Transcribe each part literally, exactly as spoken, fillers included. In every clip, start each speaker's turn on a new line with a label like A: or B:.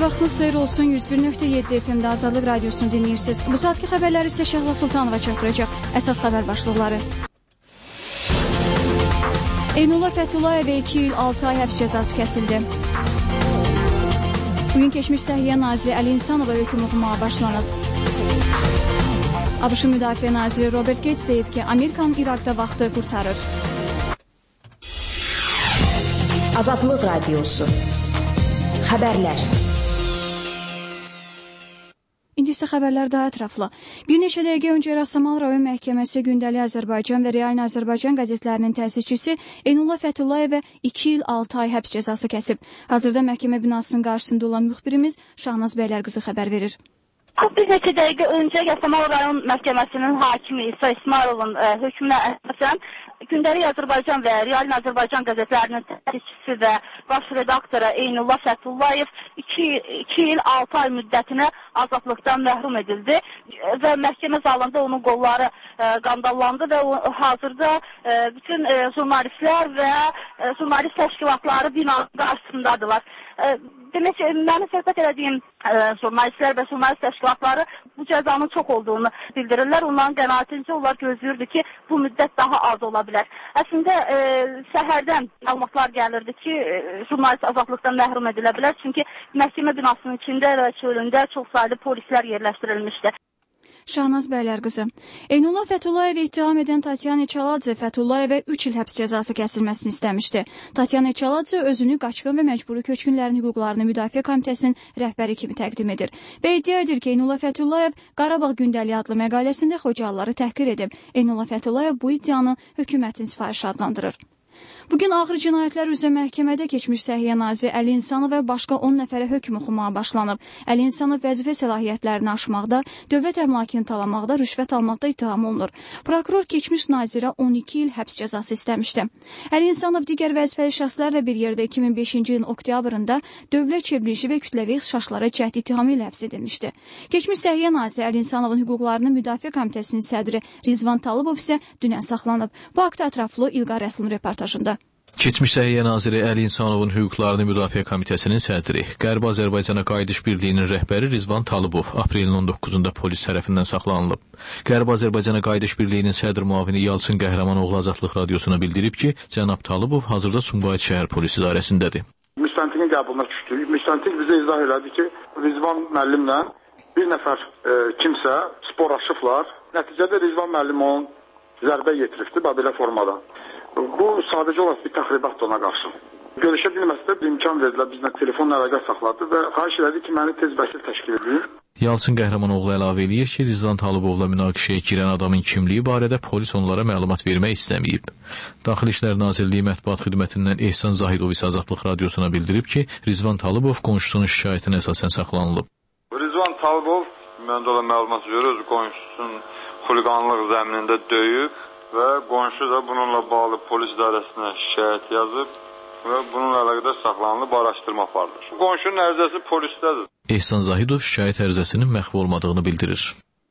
A: vaxtınız xeyir olsun. yüz bir nöqtə yeddi F M-də Azadlıq Radiosunu dinləyirsiniz. Bu saatki xəbərləri isə Şəhla Sultanova çatdıracaq. Əsas xəbər başlıqları. Eynullah Fətullayevə iki il altı ay həbs cəzası kəsildi. Bugün keçmiş Səhiyyə Naziri Əli İnsanova hökm oxumağa başlanıb. ABŞ Müdafiə Naziri Robert Gates deyib ki, Amerikanın İraqda vaxtı qurtarır.
B: Azadlıq Radiosu. Xəbərlər.
A: İndi isə xəbərlər daha ətraflı. Bir neçə dəqiqə öncə Rəssamal rayon məhkəməsi Gündəlik Azərbaycan və Real Azərbaycan qəzetlərinin təsisçisi Eynullah Fətullayevə iki il altı ay həbs cəzası kəsib. Hazırda məhkəmə binasının qarşısında olan müxbirimiz Şahnaz Bəylərqızı xəbər verir.
C: Bir neçə dəqiqə öncə Rəssamal rayon məhkəməsinin hakimi İsa İsmayılovun e, hökmünə əsasən Gündəlik Azərbaycan və Real Azərbaycan qəzetlərinin təsisçisi və baş redaktoru Eynullah Fətullayev iki il altı ay müddətinə azadlıqdan məhrum edildi və məhkəmə zalında onun qolları e, qandallandı və o, hazırda e, bütün e, jurnalistlər və e, jurnalist təşkilatları binanın qarşısındadılar. E, demək ki, mənim söhbət elədiyim e, jurnalistlər və jurnalist təşkilatları bu cəzanın çox olduğunu bildirirlər. Onların qənaətincə onlar gözləyirdi ki, bu müddət daha az ola bilər. Əslində e, səhərdən məlumatlar gəlirdi ki, e, jurnalist azadlıqdan məhrum edilə bilər. Çünki məhkəmə binasının içində və çölündə çox saylı polislər yerləşdirilmişdi.
A: Şahnaz Bəylərqızı. Eynullah Fətullayevi ittiham edən Tatyana Çaladze Fətullayevə üç il həbs cəzası kəsilməsini istəmişdi. Tatyana Çaladze özünü qaçqın və məcburi köçkünlərin hüquqlarını müdafiə komitəsinin rəhbəri kimi təqdim edir və iddia edir ki, Eynullah Fətullayev Qarabağ Gündəliyi adlı məqaləsində Xocalıları təhqir edib. Eynullah Fətullayev bu iddianı hökumətin sifarişi adlandırır. Bugün ağır cinayətlər üzrə məhkəmədə keçmiş Səhiyyə Naziri Əli İnsanov və başqa on nəfərə hökm oxumağa başlanıb. Əli İnsanov vəzifə səlahiyyətlərini aşmaqda, dövlət əmlakını talamaqda, rüşvət almaqda ittiham olunur. Prokuror keçmiş nazirə on iki il həbs cəzası istəmişdi. Əli İnsanov digər vəzifəli şəxslərlə bir yerdə iki min beşinci ilin oktyabrında dövlət çevrilişi və kütləvi ixşaşlara cəhd ittihamı ilə həbs edilmişdi. Keçmiş Səhiyyə Naziri Əli İnsanovun hüquqlarını müdafiə komitəsinin sədri Rizvan Talıbov isə dünən saxlanıb. Bu haqda ətraflı İlqar Rəsulun reportajında.
D: Keçmiş Səhiyyə Naziri Əli İnsanovun hüquqlarını müdafiə komitəsinin sədri, Qərbi Azərbaycana qayıdış birliyinin rəhbəri Rizvan Talıbov aprelin on doqquzunda polis tərəfindən saxlanılıb. Qərbi Azərbaycana qayıdış birliyinin sədr müavini Yalçın Qəhrəmanoğlu Azadlıq Radiosuna bildirib ki, cənab Talıbov hazırda Sumqayıt şəhər polis idarəsindədir.
E: Müstəntiqin qəbuluna düşdük. Müstəntiq bizə izah elədi ki, Rizvan müəllimlə bir nəfər e, kimsə sporlaşıblar. Nəticədə Rizvan müəllim onun zərbə yetiribdi belə formada. Bu sadəcə olaraq bir təxribatdır ona qarşı. Görüşə bilməsə də imkan verdilər, bizlə telefon əlaqə saxladı və xahiş elədi ki, məni tez bəsil təşkil edin.
D: Yalçın Qəhrəmanoğlu əlavə eləyir ki, Rizvan Talıbovla münaqişəyə girən adamın kimliyi barədə polis onlara məlumat vermək istəməyib. Daxili İşlər Nazirliyi mətbuat xidmətindən Ehsan Zahidov isə Azadlıq Radiosuna bildirib ki, Rizvan Talıbov qonşusunun şikayətinə əsasən saxlanılıb.
F: Rizvan Talıbov məndə olan məlumat görə öz qonşusunun xuliqanlıq zəminində döyüb və qonşu da bununla bağlı polis idarəsinə şikayət yazıb və bununla əlaqədar saxlanılıb, araşdırma aparılır. Qonşunun ərizəsi polisdədir.
D: Ehsan Zahidov şikayət ərizəsinin məhv olmadığını bildirir.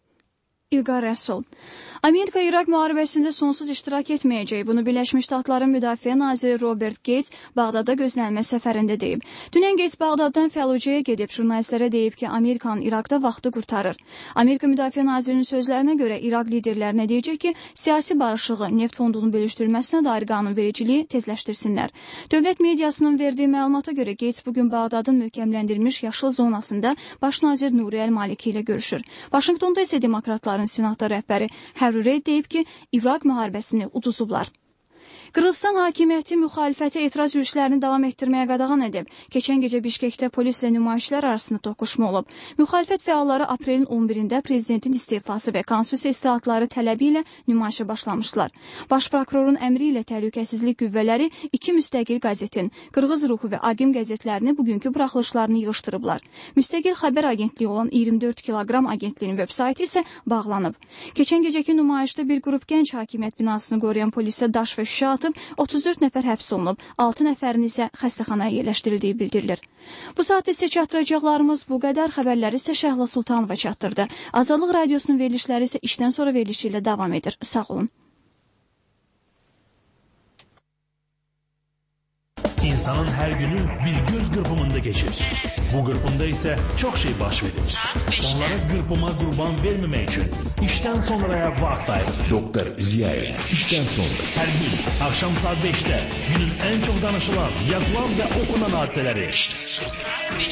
A: İlqar Rəsul. Amerika İraq müharibəsində sonsuz iştirak etməyəcək. Bunu Birləşmiş Ştatların Müdafiə Naziri Robert Gates Bağdada gözlənilmə səfərində deyib. Dünən Gates Bağdaddan Fəllucəyə gedib jurnalistlərə deyib ki, Amerikanın İraqda vaxtı qurtarır. Amerika Müdafiə Nazirinin sözlərinə görə İraq liderlərinə deyəcək ki, siyasi barışığı, neft fondunun bölüşdürülməsinə dair qanunvericiliyi tezləşdirsinlər. Dövlət mediasının verdiyi məlumata görə Gates bugün Bağdadın möhkəmləndirilmiş yaşıl zonasında baş nazir Nuri Əl-Maliki ilə görüşür. Vaşinqtonda isə demokratların senatı rəhbəri Hərrürey deyib ki, İraq müharibəsini uduzublar. Qırğızstan hakimiyyəti müxalifətə etiraz yürüşlərini davam etdirməyə qadağan edib. Keçən gecə Bişkekdə polislə nümayişlər arasında toqquşma olub. Müxalifət fəalları aprelin on birində prezidentin istefası və konstitusiya islahatları tələbi ilə nümayişə başlamışlar. Baş prokurorun əmri ilə təhlükəsizlik qüvvələri iki müstəqil qəzetin, Qırğız Ruhu və Agim qəzetlərini bugünkü buraxılışlarını yığışdırıblar. Müstəqil xəbər agentliyi olan iyirmi dörd kiloqram agentliyinin veb-saytı isə bağlanıb. Keçən gecəki nümayişdə bir qrup gənc hakimiyyət binasını qoruyan polisə daş və şüşə atıb, otuz dörd nəfər həbs olunub, altı nəfərin isə xəstəxanaya yerləşdirildiyi bildirilir. Bu saatda isə çatdıracaqlarımız bu qədər, xəbərləri isə Şəhla Sultanova çatdırdı. Azadlıq Radiosunun verilişləri isə işdən sonra verilişi ilə davam edir. Sağ olun.
G: İnsanın her günü bir göz kırpımında geçir. Bu kırpımda ise çok şey baş verir. Onlara kırpıma kurban vermemek için işten sonraya vakit ayırın.
H: Doktor Ziya ile işten sonra.
G: Her gün akşam saat beşte günün en çok danışılan, yazılan ve okunan hadiseleri.
H: İşten sonra.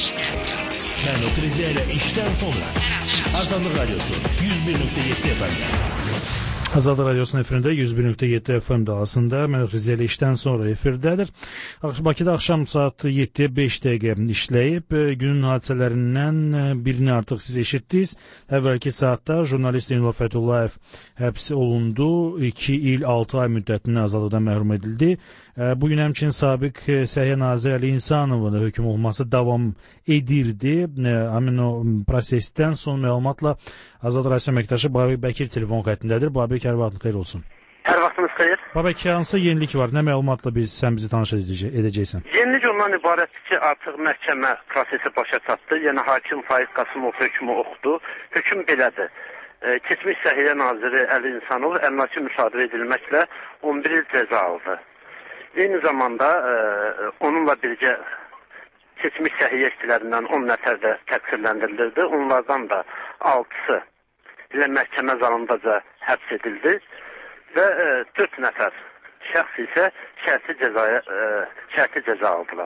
G: Ben Doktor Ziya ile işten sonra. Azadlık Radyosu yüz bir nokta yedi F M'de.
I: Azadlık Radyosu'nun efirində yüz bir nöqtə yeddi F M dalğasında mən Rize ilə işdən sonra efirdədir. Bakıda axşam saat yeddiyə beş dəqiqə işləyib. Günün hadisələrindən birini artıq siz eşitdiniz. Əvvəlki saatda jurnalist Eynullah Fəthullayev həbs olundu. iki il altı ay müddətini azadlıqdan məhrum edildi. Bugün həmçinin sabiq Səhiyyə Naziri Əli İnsanovun hökm olması davam edirdi. Həmin o prosesdən son məlumatla Azad Radyosu əməkdaşı Babək Bəkir telefon xəttindədir. Babək, hər vaxtın xeyir olsun.
J: Hər vaxtınız xeyir.
I: Babək, hansı yenilik var? Nə məlumatla biz, sən bizi tanış edəcəksən?
J: Yenilik ondan ibarətdir ki, artıq məhkəmə prosesi başa çatdı. Yəni, hakim Faiz Qasımov hökmü oxudu. Hökm belədir. E, keçmiş Səhiyyə Naziri Əli İnsanov əmlakı müsadirə edilməklə on bir il cəza aldı. Eyni zamanda e, onunla birgə keçmiş səhiyyə işçilərindən on nəfər də təqsirləndirilirdi. Onlardan da altısı ilə məhkəmə zalındaca həbs edildi və e, dörd nəfər şəxs isə şərti cəzaya e, şərti cəza aldılar.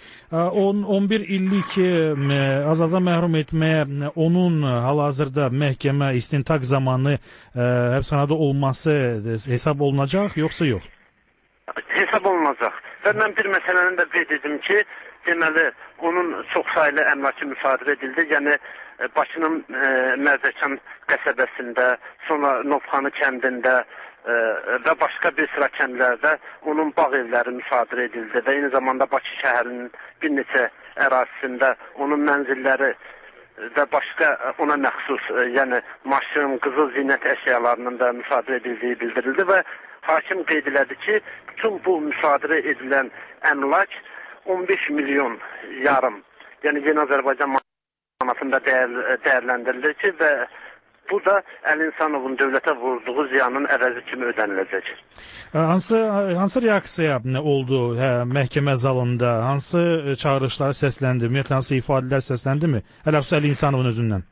I: on bir illik azadlıqdan məhrum etməyə onun hal-hazırda məhkəmə istintaq zamanı e, həbsxanada olması hesab olunacaq, yoxsa yox?
J: Hesab olunacaq. Və mən bir məsələni də qeyd edim ki, deməli, onun çox sayılı əmlakı müsadirə edildi. Yəni, Bakının e, Mərdəkan qəsəbəsində, sonra Novxanı kəndində e, və başqa bir sıra kəndlərdə onun bağ evləri müsadirə edildi və eyni zamanda Bakı şəhərinin bir neçə ərazisində onun mənzilləri və başqa ona məxsus, e, yəni maşın, qızıl zinət əşyalarının da müsadirə edildiyi bildirildi və hakim qeyd elədi ki, bütün bu müsadirə edilən əmlak on beş milyon yarım, yəni Yeni Azərbaycan manatında dəyər, dəyərləndirilir ki, və bu da Əli İnsanovun dövlətə vurduğu ziyanın əvəzi kimi ödəniləcək.
I: Hansı, hansı reaksiya oldu hə, məhkəmə zalında? Hansı çağırışlar səsləndi? Ümumiyyətlə, hansı ifadələr səsləndi mi? Hələ Əli İnsanovun özündən.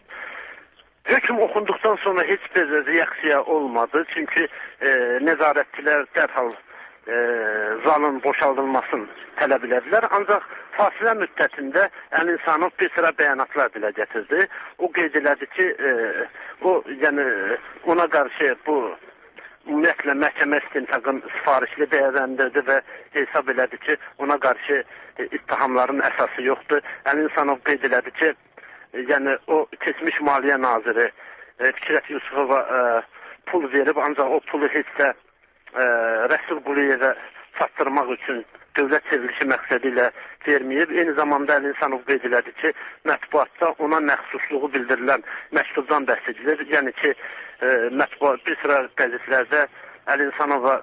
J: Hökm oxunduqdan sonra heç bir reaksiya olmadı. Çünki e, nəzarətçilər dərhal e, zalın boşaldılmasını tələb elədilər. Ancaq fasilə müddətində Əli İnsanov bir sıra bəyanatlar dilə gətirdi. O qeyd elədi ki, e, o, yəni, ona qarşı bu ümumiyyətlə məhkəmə istintaqın sifarişli dəyərləndirdi və hesab elədi ki, ona qarşı e, ittihamların əsası yoxdur. Əli İnsanov qeyd elədi ki, yəni o keçmiş Maliyyə Naziri e, Fikrət Yusufova e, pul verib, ancaq o pulu heç də e, Rəsul Quliyevə çatdırmaq üçün dövlət çevrilişi məqsədi ilə verməyib. Eyni zamanda Əli İnsanov qeyd elədi ki, mətbuatda ona məxsusluğu bildirilən məktubdan bəhs edilir. Yəni ki, e, mətbuat bir sıra qəzetlərdə Əli İnsanova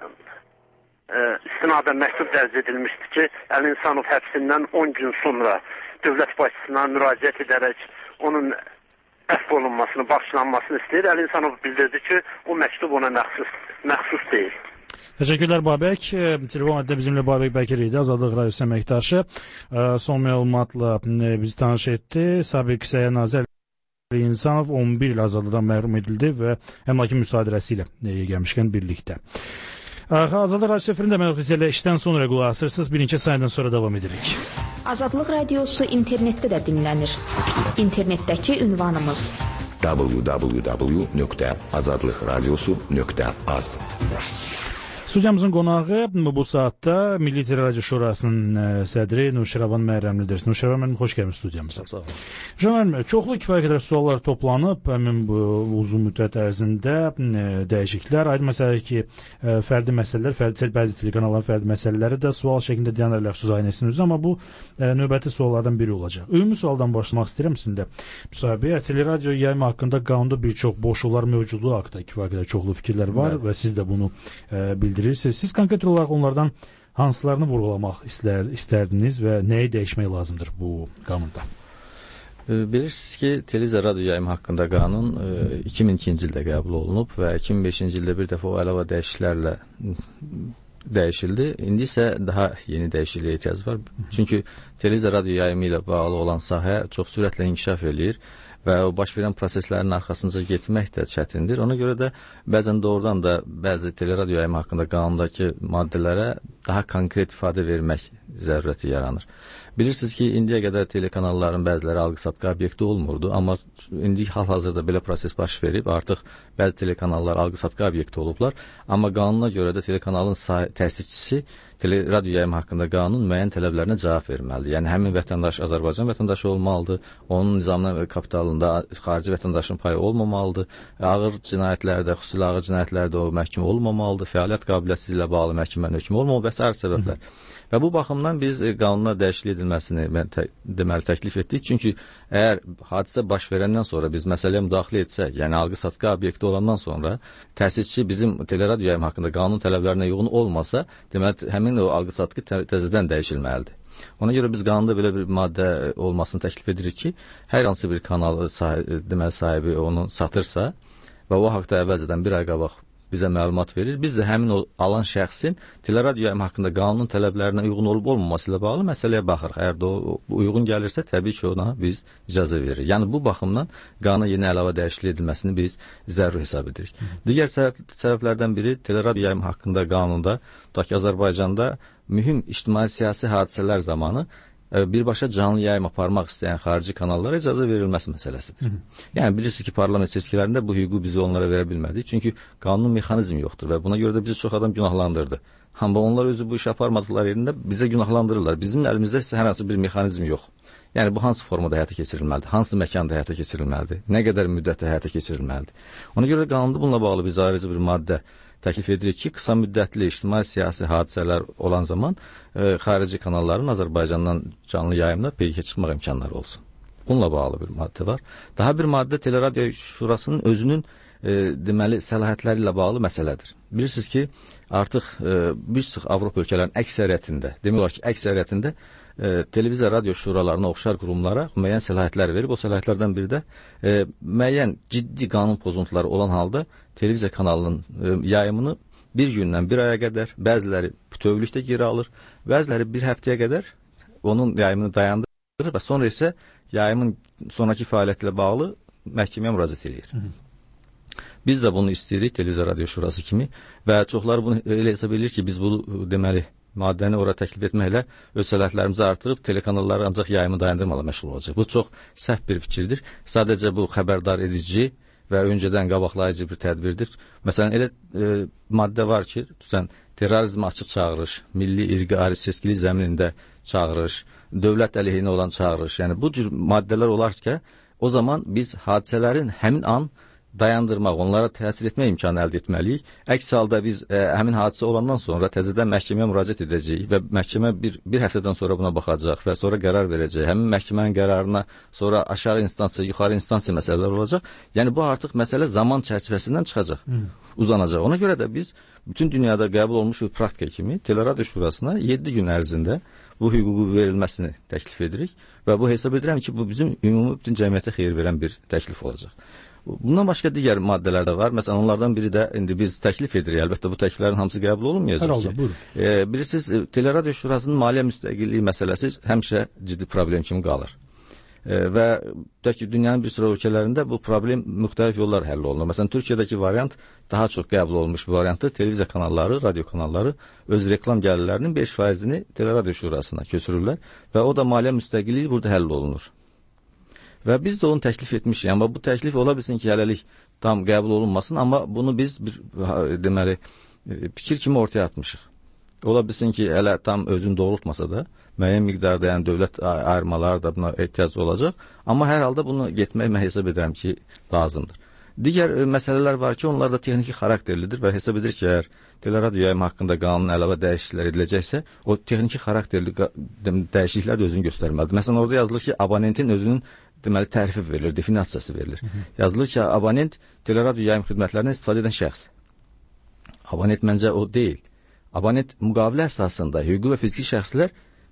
J: e, istinadən məktub dərc edilmişdi ki, Əli İnsanov həbsindən on gün sonra dövlət başçısına müraciət edərək onun əfv olunmasını, bağışlanmasını istəyir. Əli İnsanov bildirdi ki, o məktub ona məxsus, məxsus deyil.
I: Təşəkkürlər Babək. Telefon hattında bizimlə Babək Bəkir idi, Azadlıq Radyosu əməkdaşı. Son məlumatla bizi tanış etdi. Sabiq Səhiyyə Naziri Əli İnsanov on bir il azadlıqdan məhrum edildi və əmlakı müsadirəsi ilə gəlmişkən birlikdə. Azadlıq Radyosu efirində mən Rize ilə işdən sonra qulaq asırsınız. Bir neçə saydan sonra davam edirik.
B: Azadlıq Radyosu internetdə də dinlənir. İnternetdəki ünvanımız
H: w w w nöqtə azadlıq radyosu nöqtə az.
I: Studiyamızın qonağı bu saatda Milli Radio Şurasının sədri Nurşiravan Məhrəmlidir. Nurşiravan mənim, xoş gəlmiş studiyamıza. Sağ olun. Canım, çoxlu kifayət qədər suallar toplanıb, həmin bu uzun müddət ərzində dəyişikliklər, aydın məsələ ki, fərdi məsələlər, fərdi, bəzi telekanalların fərdi məsələləri də sual şəklində deyənlər Ləxsus Aynəsinin üzrə, amma bu növbəti suallardan biri olacaq. Ümumi sualdan başlamaq istəyirəm sizin də. Müsahibəyə, teleradio yayımı haqqında qanunda bir çox boşluqlar mövcudluğu haqqında kifayət qədər çoxlu fikirlər var və siz də bunu bildirirsiniz. Siz konkret olaraq onlardan hansılarını vurğulamaq istər, istərdiniz və nəyi dəyişmək lazımdır bu qanunda?
K: Bilirsiniz ki, televiziya radio yayımı haqqında qanun iki min ikinci ildə qəbul olunub və iki min beşinci ildə bir dəfə o əlavə dəyişikliklərlə dəyişildi. İndi isə daha yeni dəyişikliyə ehtiyac var. Çünki televiziya radio yayımı ilə bağlı olan sahə çox sürətlə inkişaf eləyir və o baş verən proseslərin arxasınca getmək də çətindir. Ona görə də bəzən doğrudan da bəzi teleradio yayımı haqqında qanundakı maddələrə daha konkret ifadə vermək zərurəti yaranır. Bilirsiniz ki, indiyə qədər telekanalların bəziləri alqı-satqı obyekti olmurdu, amma indi hal-hazırda belə proses baş verib, artıq bəzi telekanallar alqı-satqı obyekti olublar, amma qanuna görə də telekanalın təsisçisi teleradio yayımı haqqında qanun müəyyən tələblərinə cavab verməlidir. Yəni, həmin vətəndaş Azərbaycan vətəndaşı olmalıdır, onun nizamına və kapitalında xarici vətəndaşın payı olmamalıdır, ağır cinayətlərdə, xüsusilə ağır cinayətlərdə o məhkum olmamalıdır, fəaliyyət qabiliyyətsizliyi ilə bağlı məhkəmənin hökmü olmamalı və sair səbəblər. Və bu baxımdan biz qanuna dəyişiklik edilməsini mən tə, deməli təklif etdik. Çünki əgər hadisə baş verəndən sonra biz məsələyə müdaxilə etsək, yəni alqı-satqı obyekti olandan sonra təsisçi bizim teleradio yayımı haqqında qanun tələblərinə uyğun olmasa, deməli həmin o alqı-satqı tə təzədən dəyişilməlidir. Ona görə biz qanunda belə bir maddə olmasını təklif edirik ki, hər hansı bir kanal sahibi, deməli sahibi onu satırsa və o haqda əvvəlcədən bir ay qabaq bizə məlumat verir. Biz də həmin o alan şəxsin teleradio yayımı haqqında qanun tələblərinə uyğun olub olmaması ilə bağlı məsələyə baxırıq. Əgər də o uyğun gəlirsə, təbii ki, ona biz icazə veririk. Yəni bu baxımdan qanuna yeni əlavə dəyişiklik edilməsini biz zəruri hesab edirik. Digər səbəb, səbəblərdən biri teleradio yayımı haqqında qanunda, tutaq ki, Azərbaycanda mühüm ictimai-siyasi hadisələr zamanı birbaşa canlı yayım aparmaq istəyən xarici kanallara icazə verilməsi məsələsidir. Yəni bilirsiniz ki, parlament seçkilərində bu hüququ biz onlara verə bilmədik. Çünki qanun mexanizmi yoxdur və buna görə də bizi çox adam günahlandırdı. Amma onlar özü bu işi aparmadıqları yerində bizə günahlandırırlar. Bizim əlimizdə isə hər hansı bir mexanizm yox. Yəni bu hansı formada həyata keçirilməlidir? Hansı məkanda həyata keçirilməlidir? Nə qədər müddətdə həyata keçirilməlidir? Ona görə qanunda bununla bağlı biz ayrıca bir maddə təklif edirik ki, qısa müddətli ictimai-siyasi hadisələr olan zaman e, xarici kanalların Azərbaycandan canlı yayımla peykə çıxmaq imkanları olsun. Bununla bağlı bir maddə var. Daha bir maddə Teleradio Şurasının özünün e, deməli səlahiyyətləri ilə bağlı məsələdir. Bilirsiniz ki, artıq e, bir sıx Avropa ölkələrinin əksəriyyətində, demək olar ki, əksəriyyətində e, televiziya radio şuralarına oxşar qurumlara müəyyən səlahiyyətlər verib. O səlahiyyətlərdən biri də e, müəyyən ciddi qanun pozuntuları olan halda televiziya kanalının e, yayımını bir gündən bir aya qədər, bəziləri bütövlükdə geri alır, bəziləri bir həftəyə qədər onun yayımını dayandırır və sonra isə yayımın sonraki fəaliyyəti ilə bağlı məhkəməyə müraciət edir. Hı -hı. Biz də bunu istəyirik televiziya radio şurası kimi və çoxları bunu elə hesab edir ki, biz bu deməli maddəni ora təklif etməklə öz səlahiyyətlərimizi artırıb telekanalları ancaq yayımı dayandırmaqla məşğul olacaq. Bu çox səhv bir fikirdir. Sadəcə bu xəbərdar edici və öncədən qabaqlayıcı bir tədbirdir. Məsələn, elə e, maddə var ki, sən terrorizmə açıq çağırış, milli irqi ayrı seçkili zəminində çağırış, dövlət əleyhinə olan çağırış, yəni bu cür maddələr olarsa, o zaman biz hadisələrin həmin an dayandırmaq, onlara təsir etmə imkanı əldə etməliyik. Əks halda biz e, həmin hadisə olandan sonra təzədən məhkəməyə müraciət edəcəyik və məhkəmə bir, bir həftədən sonra buna baxacaq və sonra qərar verəcək. Həmin məhkəmənin qərarına sonra aşağı instansiya, yuxarı instansiya məsələlər olacaq. Yəni bu artıq məsələ zaman çərçivəsindən çıxacaq, hmm. uzanacaq. Ona görə də biz bütün dünyada qəbul olmuş bir praktika kimi Teleradio Şurasına yeddi gün ərzində bu hüququ verilməsini təklif edirik və bu hesab edirəm ki, bu bizim ümumi bütün cəmiyyətə xeyir verən bir təklif olacaq. Bundan başqa digər maddələr də var. Məsələn, onlardan biri də indi biz təklif edirik. Əlbəttə bu təkliflərin hamısı qəbul olunmayacaq. Hər halda, buyurun. E, bilirsiniz, Teleradio Şurasının maliyyə müstəqilliyi məsələsi həmişə ciddi problem kimi qalır. E, və ki, dünyanın bir sıra ölkələrində bu problem müxtəlif yollar həll olunur. Məsələn, Türkiyədəki variant daha çox qəbul olunmuş bir variantdır. Televiziya kanalları, radio kanalları öz reklam gəlirlərinin beş faizini Teleradio Şurasına köçürürlər və o da maliyyə müstəqilliyi burada həll olunur. Və biz də onu təklif etmişik. Amma bu təklif ola bilsin ki, hələlik tam qəbul olunmasın, amma bunu biz bir deməli fikir kimi ortaya atmışıq. Ola bilsin ki, hələ tam özünü doğrultmasa da müəyyən miqdarda, yəni dövlət ayırmaları da buna ehtiyac olacaq. Amma hər halda bunu getmək mən hesab edirəm ki, lazımdır. Digər məsələlər var ki, onlar da texniki xarakterlidir və hesab edir ki, əgər teleradio yayımı haqqında qanun əlavə dəyişikliklər ediləcəksə, o texniki xarakterli dəyişikliklər də özünü göstərməlidir. Məsələn, orada yazılır ki, abonentin özünün deməli tərifi verilir, definisiyası verilir. Hı -hı. Yazılır ki, abonent teleradio yayım xidmətlərindən istifadə edən şəxs. Abonent məncə o deyil. Abonent müqavilə əsasında hüquqi və fiziki şəxslər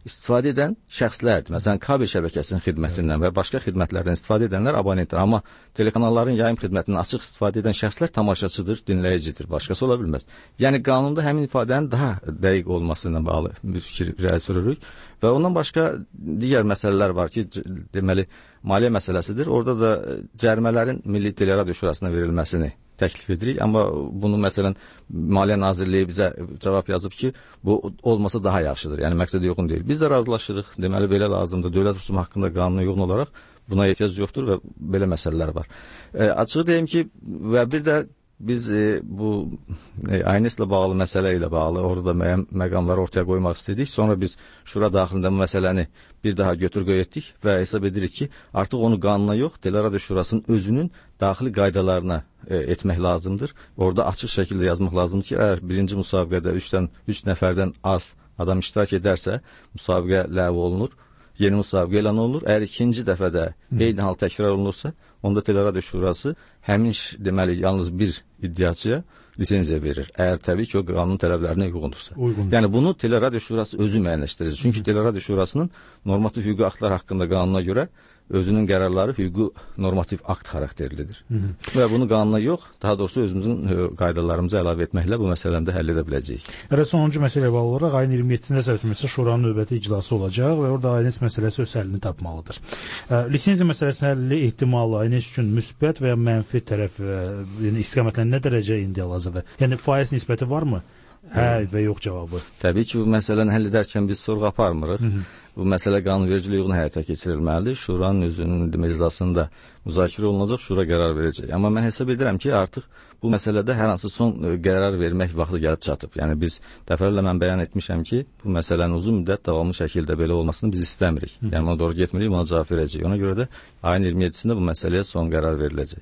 K: istifadə edən şəxslərdir. Məsələn, kabel şəbəkəsinin xidmətindən və başqa xidmətlərdən istifadə edənlər abonentdir. Amma telekanalların yayım xidmətindən açıq istifadə edən şəxslər tamaşaçıdır, dinləyicidir. Başqası ola bilməz. Yəni qanunda həmin ifadənin daha dəqiq olması ilə bağlı bir fikir irəli sürürük və ondan başqa digər məsələlər var ki, deməli maliyyə məsələsidir. Orada da cərimələrin Milli Teleradio Şurasına verilməsini təklif edirik, amma bunu məsələn Maliyyə Nazirliyi bizə cavab yazıb ki, bu olmasa daha yaxşıdır. Yəni məqsədə uyğun deyil. Biz də razılaşırıq. Deməli belə lazımdır. Dövlət rüsumu haqqında qanuna uyğun olaraq buna ehtiyac yoxdur və belə məsələlər var. E, açığı deyim ki, və bir də biz e, bu e, A N S ilə bağlı məsələ ilə bağlı orada müəyyən məqamları ortaya qoymaq istedik. Sonra biz şura daxilində bu məsələni bir daha götür-qoy etdik və hesab edirik ki, artıq onu qanuna yox, Teleradio Şurasının özünün daxili qaydalarına e, etmək lazımdır. Orada açıq şəkildə yazmaq lazımdır ki, əgər birinci müsabiqədə üçdən üç nəfərdən az adam iştirak edərsə, müsabiqə ləğv olunur. Yeni müsabiqə elan olunur. Əgər ikinci dəfədə eyni hal təkrar olunursa, onda Teleradio Şurası həmin deməli yalnız bir iddiaçıya lisenziya verir. Əgər təbii ki, o qanun tələblərinə uyğundursa.
I: Uyğundur.
K: Yəni bunu Teleradio Şurası özü müəyyənləşdirir. Çünki Teleradio Şurasının normativ hüquqi aktlar haqqında qanuna görə özünün qərarları hüquqi normativ akt xarakterlidir. Hı -hı. Və bunu qanuna yox, daha doğrusu özümüzün qaydalarımıza əlavə etməklə bu məsələni də həll edə biləcəyik.
I: Və sonuncu məsələyə bağlı olaraq ayın iyirmi yeddisində səbəbməsə Şuranın növbəti iclası olacaq və orada A N S məsələsi öz həllini tapmalıdır. E, lisenziya məsələsinin həlli ehtimalı A N S üçün müsbət və ya mənfi tərəf e, yəni istiqamətlə nə dərəcə indi hal-hazırda? Yəni faiz nisbəti varmı? Hə və yox cavabı.
K: Təbii ki, bu məsələni həll edərkən biz sorğu aparmırıq. Hı -hı. Bu məsələ qanunvericiliyə uyğun həyata keçirilməlidir. Şuranın özünün məclisində müzakirə olunacaq, şura qərar verəcək. Amma mən hesab edirəm ki, artıq bu məsələdə hər hansı son qərar vermək vaxtı gəlib çatıb. Yəni biz dəfələrlə mən bəyan etmişəm ki, bu məsələnin uzun müddət davamlı şəkildə belə olmasını biz istəmirik. Hı -hı. Yəni ona doğru getmirik, ona cavab verəcək. Ona görə də ayın iyirmi yeddisində bu məsələyə son qərar veriləcək.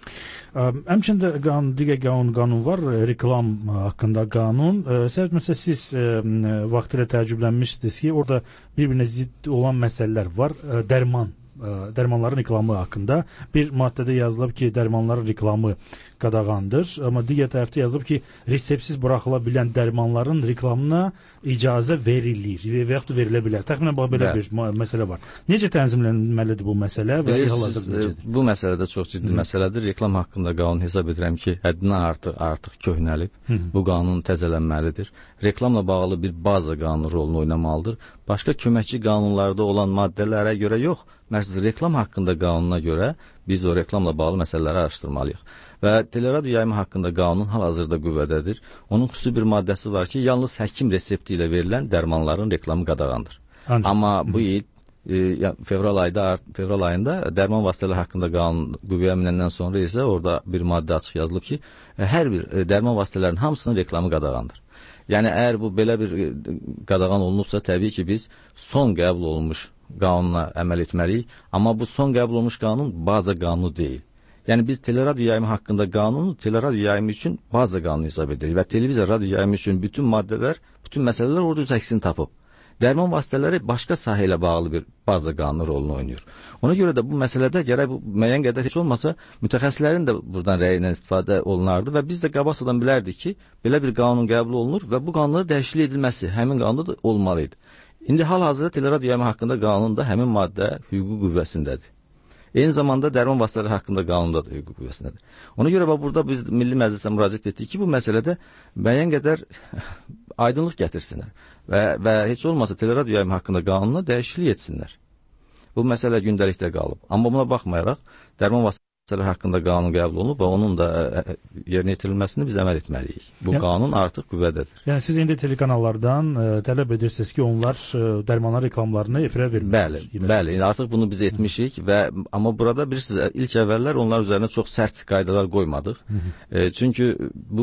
I: Həmçində qanun, digər qanun, qanun var, reklam haqqında qanun. Səbəb məsələn siz vaxtilə təəccüblənmişdiniz ki, orada bir-birinə zidd olan məsələlər var. Dərman, dərmanların reklamı haqqında bir maddədə yazılıb ki, dərmanların reklamı qadağandır, amma digər tərəfdə yazılıb ki, reseptsiz buraxıla bilən dərmanların reklamına icazə verilir və yaxud da verilə bilər. Təxminən belə bir məsələ var. Necə tənzimlənməlidir bu məsələ və hal-hazırda necədir?
K: Bu məsələdə çox ciddi Hı. məsələdir. Reklam haqqında qanun hesab edirəm ki, həddindən artıq artıq köhnəlib. Hı. Bu qanun təzələnməlidir. Reklamla bağlı bir baza qanun rolunu oynamalıdır. Başqa köməkçi qanunlarda olan maddələrə görə yox, məhz reklam haqqında qanuna görə biz o reklamla bağlı məsələləri araşdırmalıyıq. Və Teleradio yayımı haqqında qanun hal-hazırda qüvvədədir. Onun xüsusi bir maddəsi var ki, yalnız həkim resepti ilə verilən dərmanların reklamı qadağandır. Ancaq. Amma bu il e, fevral ayında fevral ayında dərman vasitələri haqqında qanun qüvvəyə minəndən sonra isə orada bir maddə açıq yazılıb ki, hər bir e, dərman vasitələrinin hamısının reklamı qadağandır. Yəni əgər bu belə bir e, qadağan olunubsa, təbii ki, biz son qəbul olunmuş qanuna əməl etməliyik. Amma bu son qəbul olunmuş qanun baza qanunu deyil. Yəni biz teleradio yayımı haqqında qanunu teleradio yayımı üçün baza qanunu hesab edirik və televiziya radio yayımı üçün bütün maddələr, bütün məsələlər orada öz əksini tapıb. Dərman vasitələri başqa sahə ilə bağlı bir baza qanunu rolunu oynayır. Ona görə də bu məsələdə gərək bu müəyyən qədər heç olmasa mütəxəssislərin də buradan rəyindən istifadə olunardı və biz də qabaqcadan bilərdik ki, belə bir qanun qəbul olunur və bu qanunların dəyişiklik edilməsi həmin qanunda da olmalıydı. İndi hal-hazırda teleradio yayımı haqqında qanunda həmin maddə hüquqi qüvvəsindədir. Eyni zamanda dərman vasitələri haqqında qanunda da hüquqi qüvvəsindədir. Ona görə burada biz Milli Məclisə müraciət etdik ki, bu məsələdə müəyyən qədər aydınlıq gətirsinlər və, və heç olmasa teleradio yayımı haqqında qanuna dəyişiklik etsinlər. Bu məsələ gündəlikdə qalıb. Amma buna baxmayaraq dərman vasitələri haqqında qanun qəbul olunub və onun da yerinə yetirilməsini biz əməl etməliyik. Bu yəni, qanun artıq qüvvədədir.
I: Yəni siz indi telekanallardan ə, tələb edirsiniz ki, onlar ə, dərmanlar reklamlarını efirə vermişlər.
K: Bəli, bəli. Artıq bunu biz etmişik və amma burada bilirsiniz, ilk əvvəllər onlar üzərinə çox sərt qaydalar qoymadıq. Hı -hı. E, çünki bu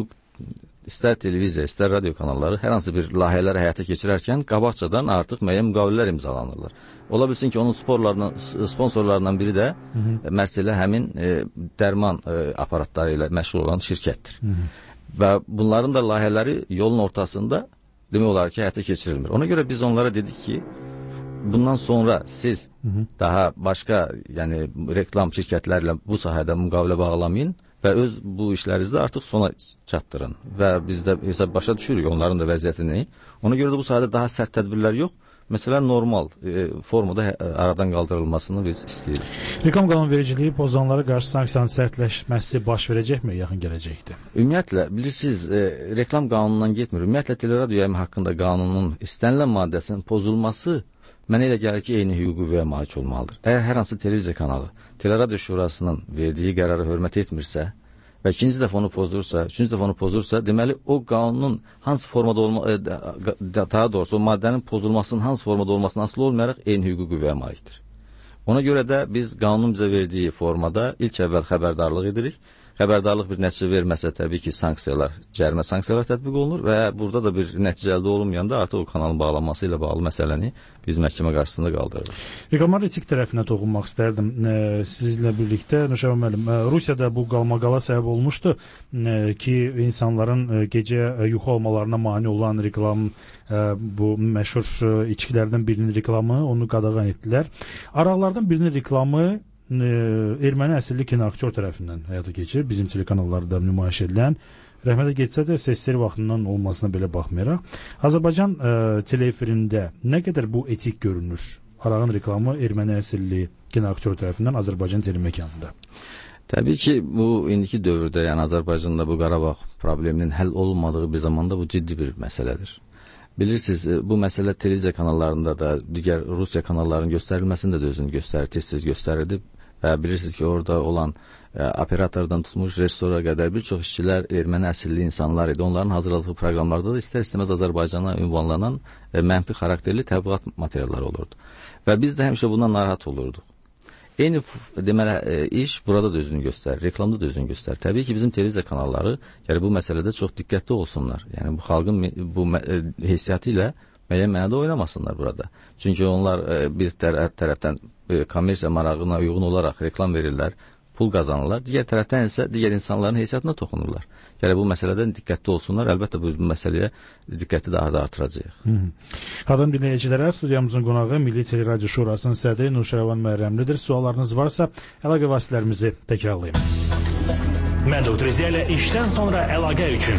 K: istər televiziya, istər radio kanalları hər hansı bir layihələr həyata keçirərkən qabaqcadan artıq müəyyən müqavilələr imzalanırlar. Ola bilsin ki, onun sporlarından, sponsorlarından biri də məhz elə həmin e, dərman e, aparatları ilə məşğul olan şirkətdir. Hı -hı. Və bunların da layihələri yolun ortasında demək olar ki, həyata keçirilmir. Ona görə biz onlara dedik ki, bundan sonra siz Hı -hı. daha başqa, yəni reklam şirkətlərlə bu sahədə müqavilə bağlamayın və öz bu işlərinizdə artıq sona çatdırın və biz də hesab başa düşürük onların da vəziyyətini. Ona görə də bu sahədə daha sərt tədbirlər yox, məsələ normal e, formada aradan qaldırılmasını biz istəyirik.
I: Reklam qanunvericiliyi pozanlara qarşı sanksiyanın sərtləşməsi baş verəcəkmi yaxın gələcəkdə?
K: Ümumiyyətlə, bilirsiniz, e, reklam qanunundan getmir. Ümumiyyətlə, teleradio yayımı haqqında qanunun istənilən maddəsinin pozulması mənə elə gəlir ki, eyni hüquqa malik olmalıdır. Əgər hər hansı televiziya kanalı Teleradio Şurasının verdiyi qərara hörmət etmirsə və ikinci dəfə onu pozursa, üçüncü dəfə onu pozursa, deməli o qanunun hansı formada olma, daha doğrusu o maddənin pozulmasının hansı formada olmasına asılı olmayaraq eyni hüquqi qüvvəyə malikdir. Ona görə də biz qanunun bizə verdiyi formada ilk əvvəl xəbərdarlıq edirik. Xəbərdarlıq bir nəticə verməsə təbii ki, sanksiyalar, cərimə sanksiyalar tətbiq olunur və burada da bir nəticə əldə olunmayanda artıq o kanalın bağlanması ilə bağlı məsələni biz məhkəmə qarşısında qaldırırıq.
I: Reklamların etik tərəfinə toxunmaq istərdim. E, sizinlə birlikdə Nuşəvan müəllim, e, Rusiyada bu qalmaqala səbəb olmuşdu e, ki, insanların e, gecə e, yuxu almalarına mane olan reklam, e, bu məşhur e, içkilərdən birinin reklamı, onu qadağan etdilər. Araqlardan birinin reklamı erməni əsilli kinoaktyor tərəfindən həyata keçirir. Bizim telekanallarda nümayiş edilən, rəhmətə getsə də sesleri vaxtından olmasına belə baxmayaraq, Azərbaycan ə, teleefirində nə qədər bu etik görünür? Arağın reklamı erməni əsilli kinoaktyor tərəfindən Azərbaycan telemekanında.
K: Təbii ki, bu indiki dövrdə, yəni Azərbaycanda bu Qarabağ probleminin həll olmadığı bir zamanda bu ciddi bir məsələdir. Bilirsiniz, bu məsələ televiziya kanallarında da, digər Rusiya kanallarının göstərilməsində də özünü göstərir, tez-tez göstərirdi. Və bilirsiniz ki, orada olan e, operatordan tutmuş rejissora qədər bir çox işçilər erməni əsilli insanlar idi. Onların hazırladığı proqramlarda da istər-istəməz Azərbaycana ünvanlanan e, mənfi xarakterli təbliğat materialları olurdu. Və biz də həmişə bundan narahat olurduq. Eyni deməli e, iş burada da özünü göstərir, reklamda da özünü göstərir. Təbii ki, bizim televiziya kanalları yəni bu məsələdə çox diqqətli olsunlar. Yəni bu xalqın bu e, heysiyyatı ilə müəyyən mənada oynamasınlar burada. Çünki onlar e, bir tərəf, tərəfdən e, kommersiya marağına uyğun olaraq reklam verirlər, pul qazanırlar. Digər tərəfdən isə digər insanların heysiyyatına toxunurlar. Yəni bu məsələdən diqqətli olsunlar. Əlbəttə bu, bu məsələyə diqqəti daha da artıracağıq.
I: Xanım dinləyicilərə, studiyamızın qonağı Milli Teleradio Şurasının sədri Nuşəvan Məhrəmlidir. Suallarınız varsa əlaqə vasitələrimizi təkrarlayım.
G: Mən doktor Ziya ilə işdən sonra əlaqə üçün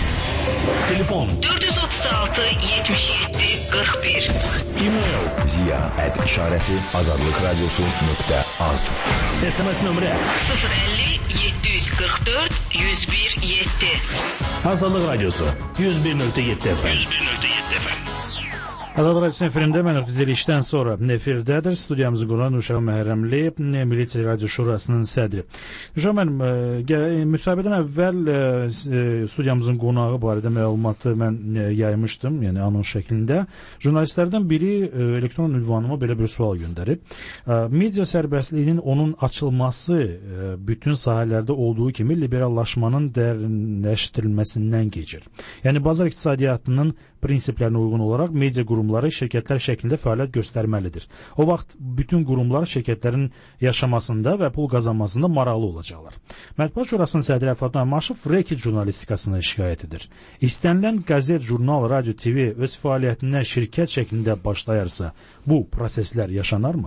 G: telefon
L: dörd yüz otuz altı yetmiş yeddi qırx bir.
G: E-mail
H: ziya at işarəti azadlıq radiosu nöqtə az.
G: S M S nömrə
L: sıfır əlli yeddi yüz qırx dörd yüz bir yeddi.
G: Azadlıq radiosu yüz bir nöqtə yeddi F M.
L: yüz bir nöqtə yeddi F M.
I: Azadlıq radiosu efirində mən işdən sonra efirdədir. Studiyamızın qonağı Nuşəvan Məhrəmli, Milli Teleradio Şurasının sədri. Nuşəvan müəllim, müsahibədən əvvəl studiyamızın qonağı barədə məlumatı mən yaymışdım, yəni anons şəklində. Jurnalistlərdən biri elektron ünvanıma belə bir sual göndərib. Media sərbəstliyinin onun açılması bütün sahələrdə olduğu kimi liberallaşmanın dərinləşdirilməsindən keçir. Yəni bazar iqtisadiyyatının prinsiplərinə uyğun olaraq media qurumları şirkətlər şəklində fəaliyyət göstərməlidir. O vaxt bütün qurumlar şirkətlərin yaşamasında və pul qazanmasında maraqlı olacaqlar. Mətbuat Şurasının sədri Əflatun Əmaşov reket jurnalistikasına şikayət edir. İstənilən qəzet, jurnal, radio, T V öz fəaliyyətinə şirkət şəklində başlayarsa, bu proseslər yaşanarmı?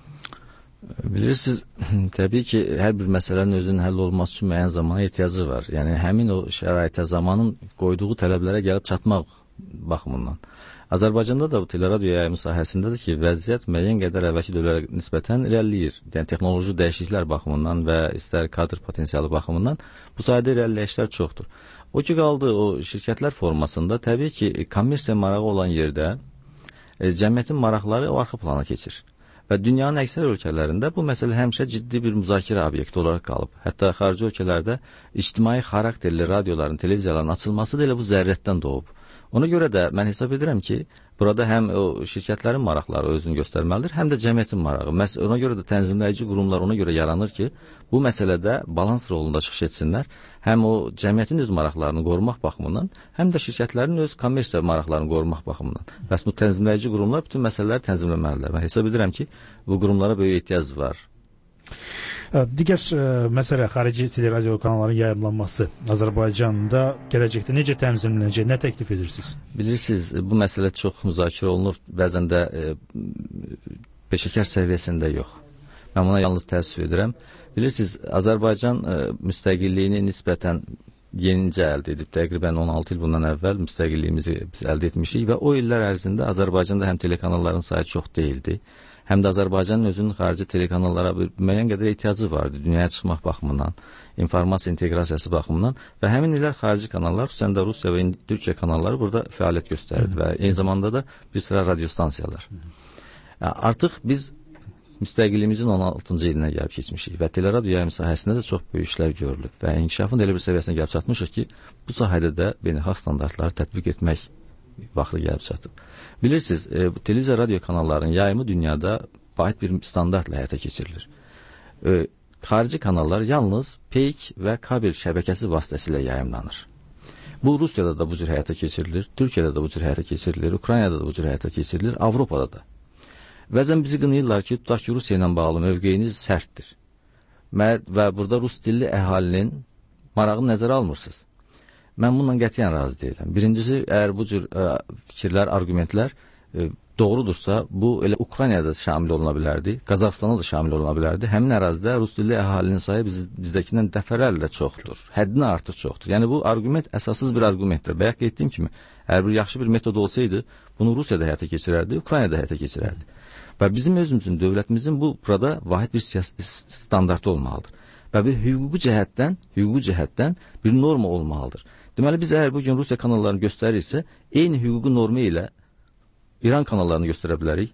K: Bilirsiniz, təbii ki, hər bir məsələnin özünün həll olması üçün müəyyən zamana ehtiyacı var. Yəni həmin o şəraitə zamanın qoyduğu tələblərə gəlib çatmaq baxımından. Azərbaycanda da bu teleradio yayımı sahəsindədir ki, vəziyyət müəyyən qədər əvvəlki dövrlərə nisbətən irəliləyir. Yəni texnoloji dəyişikliklər baxımından və istər kadr potensialı baxımından bu sahədə irəliləyişlər çoxdur. O ki qaldı o şirkətlər formasında təbii ki, kommersiya marağı olan yerdə e, cəmiyyətin maraqları o arxa plana keçir. Və dünyanın əksər ölkələrində bu məsələ həmişə ciddi bir müzakirə obyekti olaraq qalıb. Hətta xarici ölkələrdə ictimai xarakterli radioların, televiziyaların açılması da elə bu zərrətdən doğub. Ona görə də mən hesab edirəm ki, burada həm o şirkətlərin maraqları özünü göstərməlidir, həm də cəmiyyətin marağı. Məs ona görə də tənzimləyici qurumlar ona görə yaranır ki, bu məsələdə balans rolunda çıxış etsinlər. Həm o cəmiyyətin öz maraqlarını qorumaq baxımından, həm də şirkətlərin öz kommersiya maraqlarını qorumaq baxımından. Bəs bu tənzimləyici qurumlar bütün məsələləri tənzimləməlidirlər. Mən hesab edirəm ki, bu qurumlara böyük ehtiyac var.
I: Digər ə, məsələ xarici teleradio kanalların yayımlanması Azərbaycanda gələcəkdə necə tənzimlənəcək, nə təklif edirsiniz?
K: Bilirsiniz, bu məsələ çox müzakirə olunur, bəzən də e, peşəkar səviyyəsində yox. Mən buna yalnız təəssüf edirəm. Bilirsiniz, Azərbaycan e, müstəqilliyini nisbətən yenicə əldə edib, təqribən on altı il bundan əvvəl müstəqilliyimizi biz əldə etmişik və o illər ərzində Azərbaycanda həm telekanalların sayı çox deyildi, həm də Azərbaycanın özünün xarici telekanallara bir müəyyən qədər ehtiyacı vardı dünyaya çıxmaq baxımından, informasiya inteqrasiyası baxımından və həmin illər xarici kanallar, xüsusən də Rusiya və Türkiyə kanalları burada fəaliyyət göstərirdi və eyni zamanda da bir sıra radiostansiyalar. Artıq biz müstəqilliyimizin on altıncı ilinə gəlib keçmişik və teleradio yayım sahəsində də çox böyük işlər görülüb və inkişafın elə bir səviyyəsinə gəlib çatmışıq ki, bu sahədə də beynəlxalq standartları tətbiq etmək vaxtı gəlib çatıb. Bilirsiniz, e, bu televiziya radio kanallarının yayımı dünyada vahid bir standartla həyata keçirilir. E, xarici kanallar yalnız peyk və kabel şəbəkəsi vasitəsilə yayımlanır. Bu Rusiyada da bu cür həyata keçirilir, Türkiyədə də bu cür həyata keçirilir, Ukraynada da bu cür həyata keçirilir, Avropada da. Bəzən bizi qınayırlar ki, tutaq ki, Rusiya ilə bağlı mövqeyiniz sərtdir və burada rus dilli əhalinin marağını nəzərə almırsınız. Mən bununla qətiyyən razı deyiləm. Birincisi, əgər bu cür ə, fikirlər, argumentlər ə, doğrudursa, bu elə Ukraynada da şamil oluna bilərdi, Qazaxstanda da şamil oluna bilərdi. Həmin ərazidə rus dilli əhalinin sayı biz, bizdəkindən dəfələrlə çoxdur, həddinə artıq çoxdur. Yəni bu argument əsassız bir argumentdir. Bayaq etdiyim kimi, əgər bir yaxşı bir metod olsaydı, bunu Rusiyada həyata keçirərdi, Ukraynada həyata keçirərdi. Və bizim özümüzün, dövlətimizin bu burada vahid bir siyasi standartı olmalıdır. Və bir hüquqi cəhətdən, hüquqi cəhətdən bir norma olmalıdır. Deməli, biz əgər bugün Rusiya kanallarını göstərirsə, eyni hüquqi norma ilə İran kanallarını göstərə bilərik,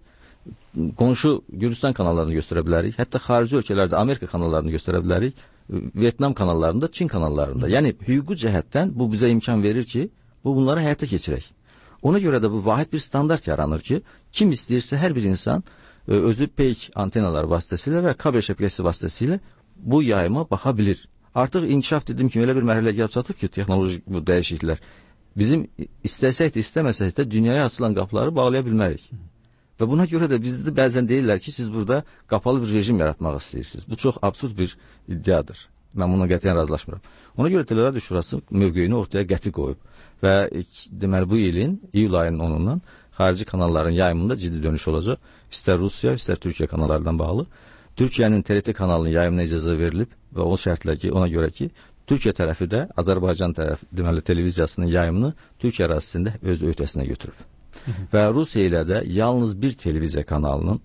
K: qonşu Gürcistan kanallarını göstərə bilərik, hətta xarici ölkələrdə Amerika kanallarını göstərə bilərik, Vietnam kanallarında, Çin kanallarında. Yəni, hüquqi cəhətdən bu bizə imkan verir ki, bu bunları həyata keçirək. Ona görə də bu vahid bir standart yaranır ki, kim istəyirsə hər bir insan özü peyk antenalar vasitəsilə və kabel şəbəkəsi vasitəsilə bu yayıma baxa bilir. Artıq inkişaf dediyim kimi elə bir mərhələ gəlib çatıb ki, texnoloji bu dəyişikliklər bizim istəsək də, istəməsək də dünyaya açılan qapıları bağlaya bilmərik. Və buna görə də bizdə bəzən deyirlər ki, siz burada qapalı bir rejim yaratmaq istəyirsiniz. Bu çox absurd bir iddiadır. Mən buna qətiyyən razılaşmıram. Ona görə Teleradio Şurası mövqeyini ortaya qəti qoyub və deməli bu ilin iyul ayının onundan xarici kanalların yayımında ciddi dönüş olacaq. İstər Rusiya, istər Türkiyə kanallarından bağlı. Türkiyənin T R T kanalının yayımına icazə verilib və o şərtlə ki, ona görə ki, Türkiyə tərəfi də Azərbaycan tərəfi deməli televiziyasının yayımını Türkiyə ərazisində öz öhdəsinə götürüb. Hı -hı. Və Rusiya ilə də yalnız bir televiziya kanalının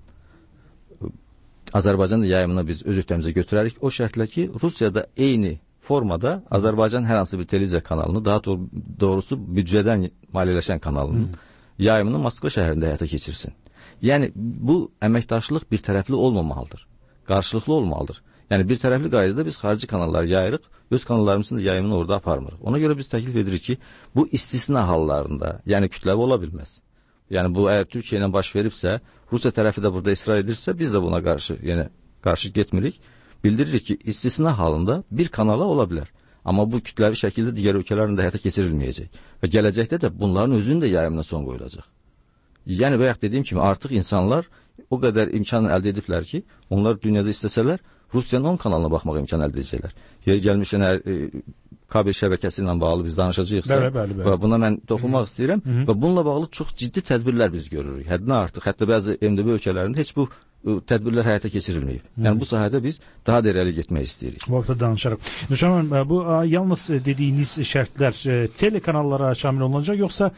K: Azərbaycan yayımını biz öz öhdəmizə götürərik. O şərtlə ki, Rusiyada eyni formada Azərbaycan hər hansı bir televiziya kanalını, daha doğrusu büdcədən maliyyələşən kanalının Hı. yayımını Moskva şəhərində həyata keçirsin. Yəni, bu əməkdaşlıq bir tərəfli olmamalıdır. Qarşılıqlı olmalıdır. Yəni, bir tərəfli qaydada biz xarici kanalları yayırıq, öz kanallarımızın da yayımını orada aparmırıq. Ona görə biz təklif edirik ki, bu istisna hallarında, yəni kütləvi ola bilməz. Yəni, bu əgər Türkiyə ilə baş veribsə, Rusiya tərəfi də burada israr edirsə, biz də buna qarşı, yəni, qarşı getmirik. Bildiririk ki, istisna halında bir kanala ola bilər. Amma bu kütləvi şəkildə digər ölkələrində həyata keçirilməyəcək. Və gələcəkdə də bunların özünün də yayımına son qoyulacaq. Yəni, bayaq dediyim kimi, artıq insanlar o qədər imkan əldə ediblər ki, onlar dünyada istəsələr, Rusiyanın on kanalına baxmaq imkan əldə edəcəklər. Yeri gəlmişən hər e, kabel şəbəkəsi ilə bağlı biz danışacağıqsa, bəli, bəli, bəli. Və buna mən toxunmaq istəyirəm Hı -hı. və bununla bağlı çox ciddi tədbirlər biz görürük. Həddindən artıq, hətta bəzi M D B ölkələrində heç bu tədbirlər həyata keçirilməyib. Yəni bu sahədə biz daha da irəli getmək istəyirik.
I: Bu haqda danışarıq. Nuşanım, bu yalnız dediyiniz şərtlər telekanallara şamil olunacaq, yoxsa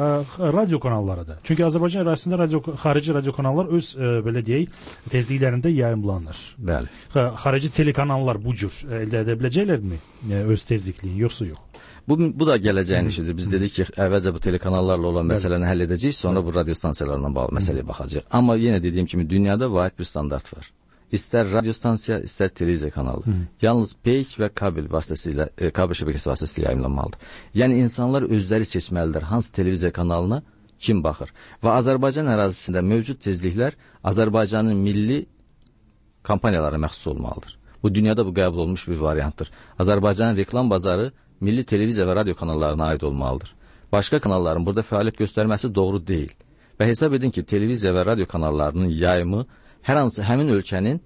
I: radio kanallara da? Çünki Azərbaycan ərazisində radio, xarici radio kanallar öz belə deyək tezliklərində yayımlanır.
K: Bəli.
I: Xarici telekanallar bu cür əldə edə biləcəklərmi öz tezlikliyi, yoxsa yox?
K: Bu, bu da gələcəyin işidir. Biz dedik ki, əvvəlcə bu telekanallarla olan məsələni həll edəcəyik, sonra bu radio stansiyalarla bağlı məsələyə baxacaq. Amma yenə dediyim kimi, dünyada vahid bir standart var. İstər radio stansiya, istər televiziya kanalı. Hı. Yalnız peyk və kabel vasitəsilə, e, kabel şəbəkəsi vasitəsilə yayımlanmalıdır. Yəni, insanlar özləri seçməlidir hansı televiziya kanalına kim baxır. Və Azərbaycan ərazisində mövcud tezliklər Azərbaycanın milli kampaniyalara məxsus olmalıdır. Bu, dünyada bu qəbul olmuş bir variantdır. Azərbaycanın reklam bazarı milli televiziya və radio kanallarına aid olmalıdır. Başqa kanalların burada fəaliyyət göstərməsi doğru deyil. Və hesab edin ki, televiziya və radio kanallarının yayımı hər hansı həmin ölkənin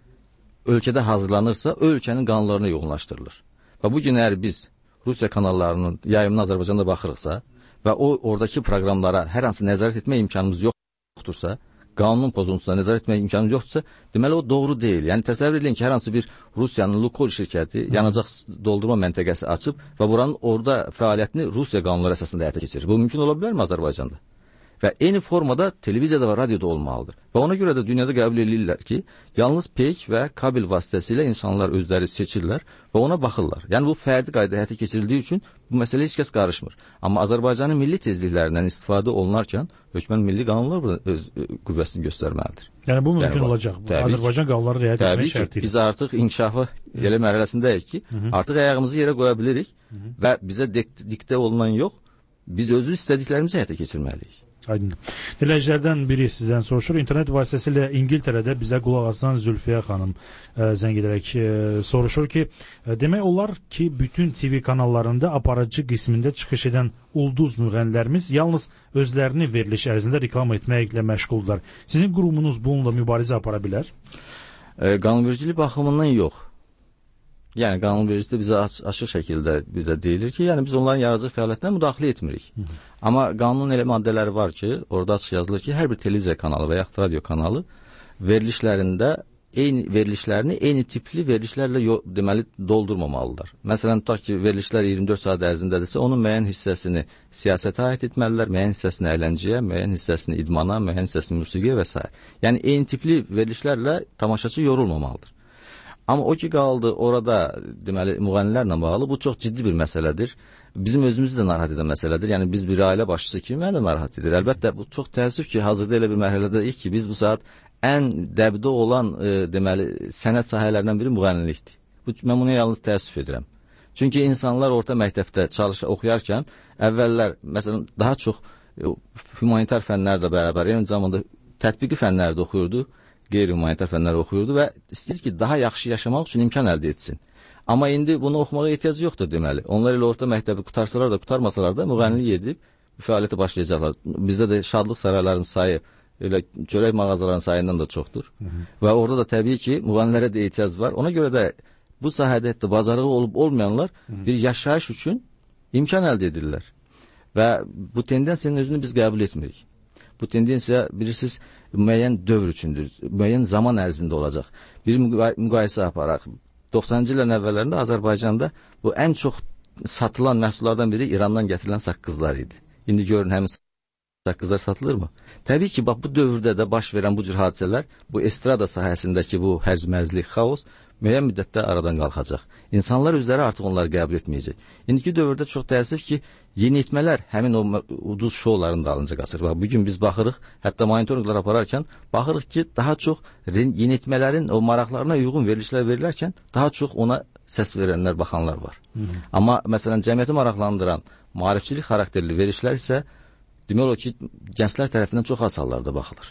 K: ölkədə hazırlanırsa, o ölkənin qanunlarına yoğunlaşdırılır. Və bu gün əgər biz Rusiya kanallarının yayımına Azərbaycanda baxırıqsa və o oradakı proqramlara hər hansı nəzarət etmə imkanımız yoxdursa, qanunun pozuntusuna nəzarət etmək imkanı yoxdursa, deməli o doğru deyil. Yəni təsəvvür edin ki, hər hansı bir Rusiyanın Lukoil şirkəti Hı. yanacaq doldurma məntəqəsi açıb və buranın orada fəaliyyətini Rusiya qanunları əsasında həyata keçirir. Bu mümkün ola bilərmi Azərbaycanda? Və eyni formada televiziyada və radioda olmalıdır. Və ona görə də dünyada qəbul edirlər ki, yalnız peyk və kabel vasitəsilə insanlar özləri seçirlər və ona baxırlar. Yəni bu fərdi qayda həyata keçirildiyi üçün bu məsələ heç kəs qarışmır. Amma Azərbaycanın milli tezliklərindən istifadə olunarkən hökmən milli qanunlar burada öz qüvvəsini göstərməlidir.
I: Yəni bu mümkün
K: yəni,
I: olacaq.
K: Təbii
I: Azərbaycan qanunları riayət etmək şərtilə.
K: Biz artıq inkişafı elə mərhələsindəyik ki, Hı -hı. artıq ayağımızı yerə qoya bilirik Hı -hı. və bizə diktə olunan yox, biz özü istədiklərimizi həyata keçirməliyik.
I: Aydın. Dinləyicilərdən biri sizdən soruşur. İnternet vasitəsilə İngiltərədə bizə qulaq asan Zülfiyə xanım ə, zəng edərək ə, soruşur ki, ə, demək olar ki, bütün T V kanallarında aparıcı qismində çıxış edən ulduz müğənnilərimiz yalnız özlərini veriliş ərzində reklam etməklə məşğuldurlar. Sizin qurumunuz bununla mübarizə apara bilər?
K: E, qanunvericilik baxımından yox. Yəni qanunvericilikdə bizə aç açıq şəkildə bizə deyilir ki, yəni biz onların yaradıcı fəaliyyətinə müdaxilə etmirik. Hı -hı. Amma qanunun elə maddələri var ki, orada açıq yazılır ki, hər bir televiziya kanalı və yaxud radio kanalı verilişlərində eyni verilişlərini eyni tipli verilişlərlə deməli doldurmamalıdır. Məsələn, tutaq ki, verilişlər iyirmi dörd saat ərzindədirsə, onun müəyyən hissəsini siyasətə aid etməlilər, müəyyən hissəsini əyləncəyə, müəyyən hissəsini idmana, müəyyən hissəsini musiqiyə və s. Yəni eyni tipli verilişlərlə tamaşaçı yorulmamalıdır. Amma o ki qaldı orada deməli müğənnilərlə bağlı bu çox ciddi bir məsələdir. Bizim özümüzü də narahat edən məsələdir. Yəni biz bir ailə başçısı kimi məni də narahat edir. Əlbəttə bu çox təəssüf ki, hazırda elə bir mərhələdəyik ki, biz bu saat ən dəbdə olan e, deməli sənət sahələrindən biri müğənnilikdir. Bu mən buna yalnız təəssüf edirəm. Çünki insanlar orta məktəbdə çalış oxuyarkən əvvəllər məsələn daha çox e, humanitar fənlərlə bərabər eyni zamanda tətbiqi fənlərdə oxuyurdu. Qeyri-humanitar fənlər oxuyurdu və istəyir ki, daha yaxşı yaşamaq üçün imkan əldə etsin. Amma indi bunu oxumağa ehtiyac yoxdur deməli. Onlar elə orta məktəbi qutarsalar da, qutarmasalar da müğənnilik edib fəaliyyətə başlayacaqlar. Bizdə də şadlıq saraylarının sayı elə çörək mağazalarının sayından da çoxdur. Hı -hı. Və orada da təbii ki, müğənnilərə də ehtiyac var. Ona görə də bu sahədə hətta bazarlığı olub olmayanlar Hı -hı. bir yaşayış üçün imkan əldə edirlər. Və bu tendensiyanın özünü biz qəbul etmirik. Bu tendensiya bilirsiniz müəyyən dövr üçündür, müəyyən zaman ərzində olacaq. Bir müqayisə aparaq. doxsanıncı illərin əvvəllərində Azərbaycanda bu ən çox satılan məhsullardan biri İrandan gətirilən saqqızlar idi. İndi görün həmin saqqızlar satılırmı? Təbii ki, bax bu dövrdə də baş verən bu cür hadisələr, bu estrada sahəsindəki bu hərcmərclik, xaos müəyyən müddətdə aradan qalxacaq. İnsanlar özləri artıq onları qəbul etməyəcək. İndiki dövrdə çox təəssüf ki, yeniyetmələr həmin o ucuz şouların dalınca qaçır. Bax, bugün biz baxırıq, hətta monitorinqlər apararkən baxırıq ki, daha çox yeniyetmələrin o maraqlarına uyğun verilişlər verilərkən daha çox ona səs verənlər, baxanlar var. Hı -hı. Amma məsələn, cəmiyyəti maraqlandıran maarifçilik xarakterli verilişlər isə demək olar ki, gənclər tərəfindən çox az hallarda baxılır.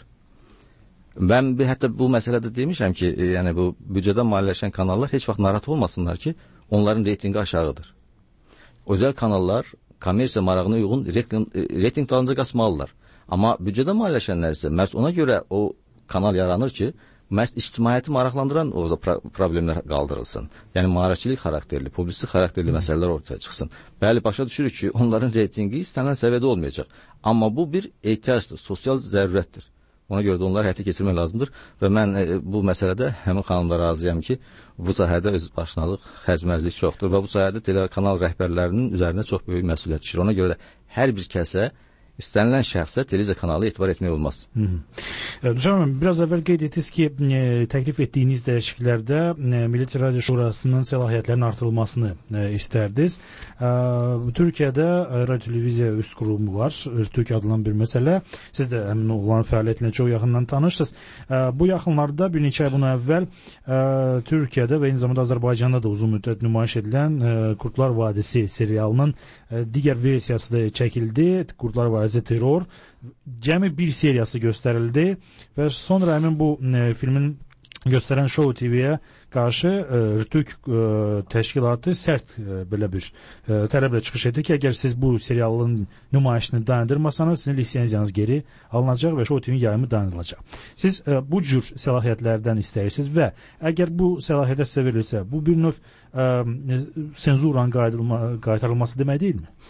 K: Mən bir, hətta bu məsələdə demişəm ki, e, yəni bu büdcədən maliyyələşən kanallar heç vaxt narahat olmasınlar ki, onların reytinqi aşağıdır. Özəl kanallar kommersiya marağına uyğun reyting, reyting dalınca qaçmalılar. Amma büdcədən maliyyələşənlər isə məhz ona görə o kanal yaranır ki, məhz ictimaiyyəti maraqlandıran orada pro problemlər qaldırılsın. Yəni maarifçilik xarakterli, publistik xarakterli Hı. məsələlər ortaya çıxsın. Bəli, başa düşürük ki, onların reytinqi istənilən səviyyədə olmayacaq. Amma bu bir ehtiyacdır, sosial zərurətdir. Ona görə də onları həyata keçirmək lazımdır və mən e, bu məsələdə həmin xanımlara razıyam ki, bu sahədə öz başınalıq, hərcmərclik çoxdur və bu sahədə telekanal rəhbərlərinin üzərinə çox böyük məsuliyyət düşür. Ona görə də hər bir kəsə istənilən şəxsə televiziya kanalı etibar etmək olmaz.
I: Düşərəm, biraz əvvəl qeyd etdiniz ki, e, təklif etdiyiniz dəyişikliklərdə e, Milli Radio Şurasının səlahiyyətlərinin artırılmasını e, istərdiniz. E, Türkiyədə radio televiziya üst qurumu var, RTÜK adlanan bir məsələ. Siz də həmin olan fəaliyyətlə çox yaxından tanışsınız. E, bu yaxınlarda bir neçə ay bundan əvvəl e, Türkiyədə və eyni zamanda Azərbaycanda da uzun müddət nümayiş edilən e, Qurtlar Vadisi serialının e, digər versiyası da çəkildi. Qurtlar Vadisi terror cəmi bir seriyası göstərildi və sonra həmin bu e, filmin göstərən Show T V-yə qarşı e, RTÜK e, təşkilatı sərt e, belə bir e, tələblə çıxış etdi ki, əgər siz bu serialın nümayişini dayandırmasanız, sizin lisenziyanız geri alınacaq və Show T V-nin yayımı dayandırılacaq. Siz e, bu cür səlahiyyətlərdən istəyirsiniz və əgər bu səlahiyyətə sizə verilirsə, bu bir növ e, senzuranın qaytarılması demək deyilmi?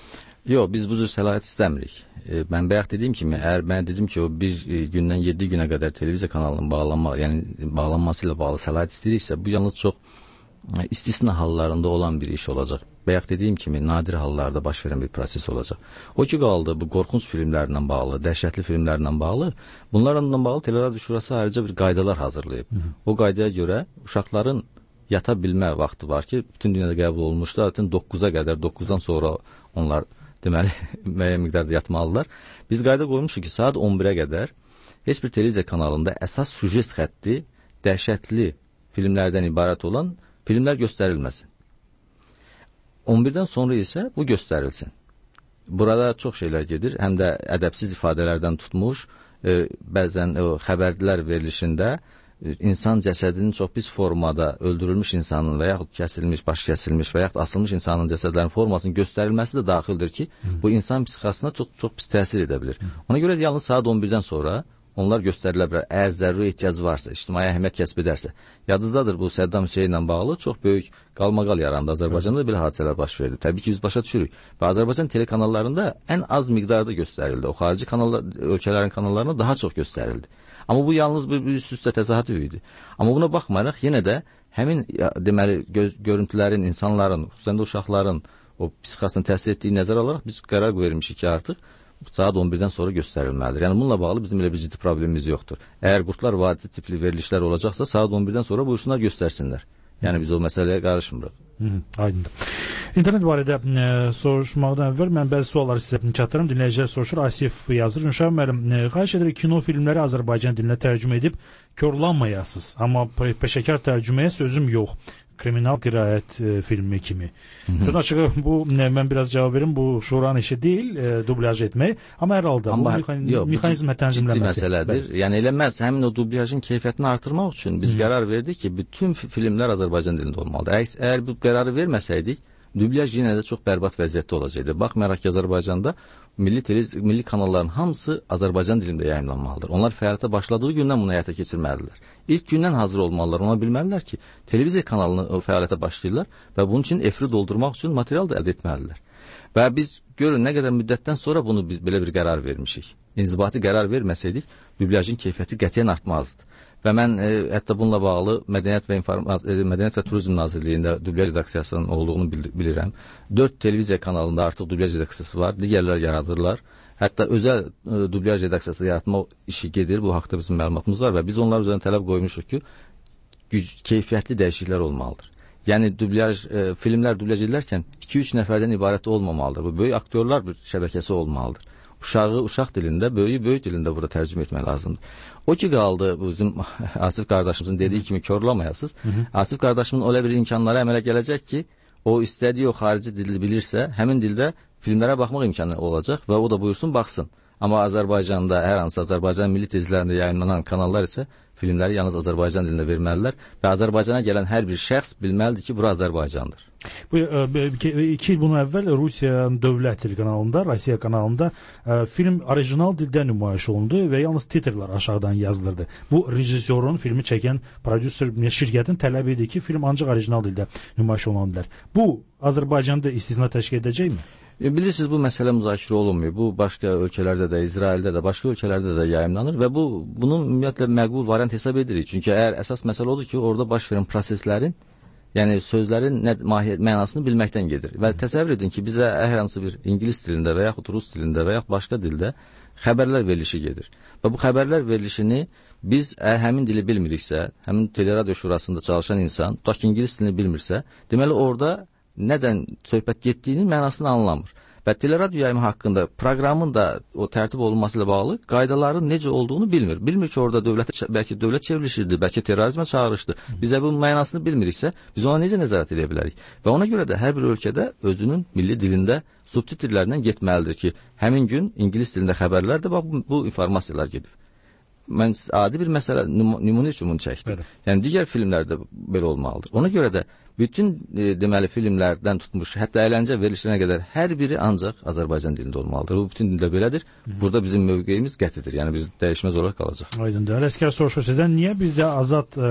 K: Yox, biz bu cür səlahiyyət istəmirik. E, mən bayaq dediyim kimi, əgər mən dedim ki, o bir e, gündən yeddi günə qədər televiziya kanalının bağlanma, yəni bağlanması ilə bağlı səlahiyyət istəyiriksə, bu yalnız çox e, istisna hallarında olan bir iş olacaq. Bayaq dediyim kimi, nadir hallarda baş verən bir proses olacaq. O ki qaldı, bu qorxunc filmlərlə bağlı, dəhşətli filmlərlə bağlı, bunlarla bağlı Teleradio Şurası ayrıca bir qaydalar hazırlayıb. Hı -hı. O qaydaya görə uşaqların yata bilmə vaxtı var ki, bütün dünyada qəbul olmuşdu. Zaten dokkuza qədər, dokkuzdan sonra onlar deməli müəyyən miqdarda yatmalılar. Biz qayda qoymuşuq ki, saat on birə qədər heç bir televiziya kanalında əsas süjet xətti dəhşətli filmlərdən ibarət olan filmlər göstərilməsin. on birdən sonra isə bu göstərilsin. Burada çox şeylər gedir. Həm də ədəbsiz ifadələrdən tutmuş, e, bəzən o xəbərlər verilişində insan cəsədinin çox pis formada öldürülmüş insanın və yaxud kəsilmiş, baş kəsilmiş və yaxud asılmış insanın cəsədlərinin formasının göstərilməsi də daxildir ki, Hı. bu insan psixikasına çox, çox pis təsir edə bilir. Hı. Ona görə də yalnız saat on birdən sonra onlar göstərilə bilər. Əgər zəruri ehtiyacı varsa, ictimai əhəmiyyət kəsb edərsə. Yadınızdadır, bu Səddam Hüseyn ilə bağlı çox böyük qalmaqal yarandı. Azərbaycanda da belə hadisələr baş verdi. Təbii ki, biz başa düşürük. Və Azərbaycan telekanallarında ən az miqdarda göstərildi. O xarici kanallar, ölkələrin kanallarında daha çox göstərildi. Amma bu yalnız bir, bir üst-üstə təzahüratı idi. Amma buna baxmayaraq yenə də həmin ya, deməli göz, görüntülərin, insanların, xüsusən də uşaqların o psixikasına təsir etdiyi nəzərə alaraq biz qərar vermişik ki, artıq saat on birdən sonra göstərilməlidir. Yəni bununla bağlı bizim elə bir ciddi problemimiz yoxdur. Əgər Qurtlar Vadisi tipli verilişlər olacaqsa saat on birdən sonra buyursunlar göstərsinlər. Yəni biz o məsələyə qarışmırıq.
I: Aydındır. İnternet barədə e, soruşmaqdan əvvəl mən bəzi sualları sizə çatdırım. Dinləyicilər soruşur. Asif yazır. Nüşab müəllim, e, xahiş edirik kino filmləri Azərbaycan dilinə tərcümə edib korlanmayasınız. Amma peşəkar tərcüməyə sözüm yox. Kriminal qiraət e, filmi kimi. Sözün açığı bu ne, mən biraz cavab verim. Bu şuranın işi deyil, e, dublaj etmək. Amma hər halda amma, bu mexan yox, mexanizmə tənzimlənməsi.
K: Ciddi məsələdir. Bəli. Yəni eləməz. Həmin o dublajın keyfiyyətini artırmaq üçün biz Hı. qərar verdik ki, bütün filmlər Azərbaycan dilində olmalıdır. Əgər, əgər bu qərarı verməsəydik, dublaj yenə də çox bərbad vəziyyətdə olacaqdı. Baxmayaraq ki, Azərbaycanda milli televiziya, milli kanalların hamısı Azərbaycan dilində yayımlanmalıdır. Onlar fəaliyyətə başladığı gündən bunu həyata keçirməlidirlər. İlk gündən hazır olmalılar. Ona bilməlidirlər ki, televiziya kanalını fəaliyyətə başlayırlar və bunun üçün efri doldurmaq üçün material da əldə etməlidirlər. Və biz görün nə qədər müddətdən sonra bunu biz belə bir qərar vermişik. İnzibati qərar verməsəydik, dublajın keyfiyyəti qətiyyən artmazdı. Və mən e, hətta bununla bağlı Mədəniyyət və İnformasiya e, Mədəniyyət və Turizm Nazirliyində dublaj redaksiyasının olduğunu bilirəm. dörd televiziya kanalında artıq dublaj redaksiyası var, digərlər yaradırlar. Hətta özəl e, dublaj redaksiyası yaratmaq işi gedir. Bu haqqda bizim məlumatımız var və biz onlar üzərində tələb qoymuşuq ki, güc, keyfiyyətli dəyişikliklər olmalıdır. Yəni dublaj e, filmlər dublaj edilərkən iki üç nəfərdən ibarət olmamalıdır. Bu böyük aktyorlar bir şəbəkəsi olmalıdır. Uşağı uşaq dilində, böyüyü böyük dilində burada tərcümə etmək lazımdır. O ki qaldı bu bizim Asif qardaşımızın dediyi kimi körlamayasınız. Hı -hı. Asif qardaşımın öyle bir imkanları əmələ gələcək ki, o istədiyi o xarici dili bilirsə, həmin dildə filmlərə baxmaq imkanı olacaq və o da buyursun baxsın. Amma Azərbaycanda hər hansı Azərbaycan milli televiziyalarında yayımlanan kanallar isə filmləri yalnız Azərbaycan dilində verməlidirlər və Azərbaycana gələn hər bir şəxs bilməlidir ki, bura Azərbaycandır.
I: Bu iki il bunun əvvəl Rusiya dövlət telekanalında, Rusiya kanalında ə, film orijinal dildə nümayiş olundu və yalnız titrlər aşağıdan yazılırdı. Bu rejissorun, filmi çəkən prodüser şirkətin tələb idi ki, film ancaq orijinal dildə nümayiş olunmalıdır. Bu Azərbaycanda istisna təşkil edəcəkmi?
K: E, bilirsiniz, bu məsələ müzakirə olunmuyor. Bu başqa ölkələrdə də, İsraildə də, başqa ölkələrdə də yayımlanır və bu bunun ümumiyyətlə məqbul variant hesab edirik. Çünki əgər əsas məsələ odur ki, orada baş verən proseslərin, yəni sözlərin nə mahiyyət mənasını bilməkdən gedir. Və təsəvvür edin ki, bizə hər hansı bir ingilis dilində və yaxud rus dilində və yaxud başqa dildə xəbərlər verilişi gedir. Və bu xəbərlər verilişini biz əgər həmin dili bilmiriksə, həmin Teleradio Şurasında çalışan insan, tutaq ki, ingilis dilini bilmirsə, deməli orada nədən söhbət getdiyinin mənasını anlamır. Və teleradio yayımı haqqında proqramın da o tərtib olunması ilə bağlı qaydaların necə olduğunu bilmir. Bilmir ki, orada dövlət, bəlkə dövlət çevrilişidir, bəlkə terrorizmə çağırışdır. Bizə bu mənasını bilmiriksə, biz ona necə nəzarət edə bilərik? Və ona görə də hər bir ölkədə özünün milli dilində subtitrlərlə getməlidir ki, həmin gün ingilis dilində xəbərlər də bax, bu, bu informasiyalar gedir. Mən adi bir məsələ nümunə üçün bunu çəkdim. Evet. Yəni digər filmlərdə belə olmalıdır. Ona görə də bütün e, deməli filmlərdən tutmuş, hətta əyləncə verilişlərinə qədər hər biri ancaq Azərbaycan dilində olmalıdır. Bu bütün dildə belədir. Hı. Burada bizim mövqeyimiz qətidir. Yəni biz dəyişməz olaraq qalacaq.
I: Aydındır. Ələskər soruşur sizdən, niyə bizdə azad e,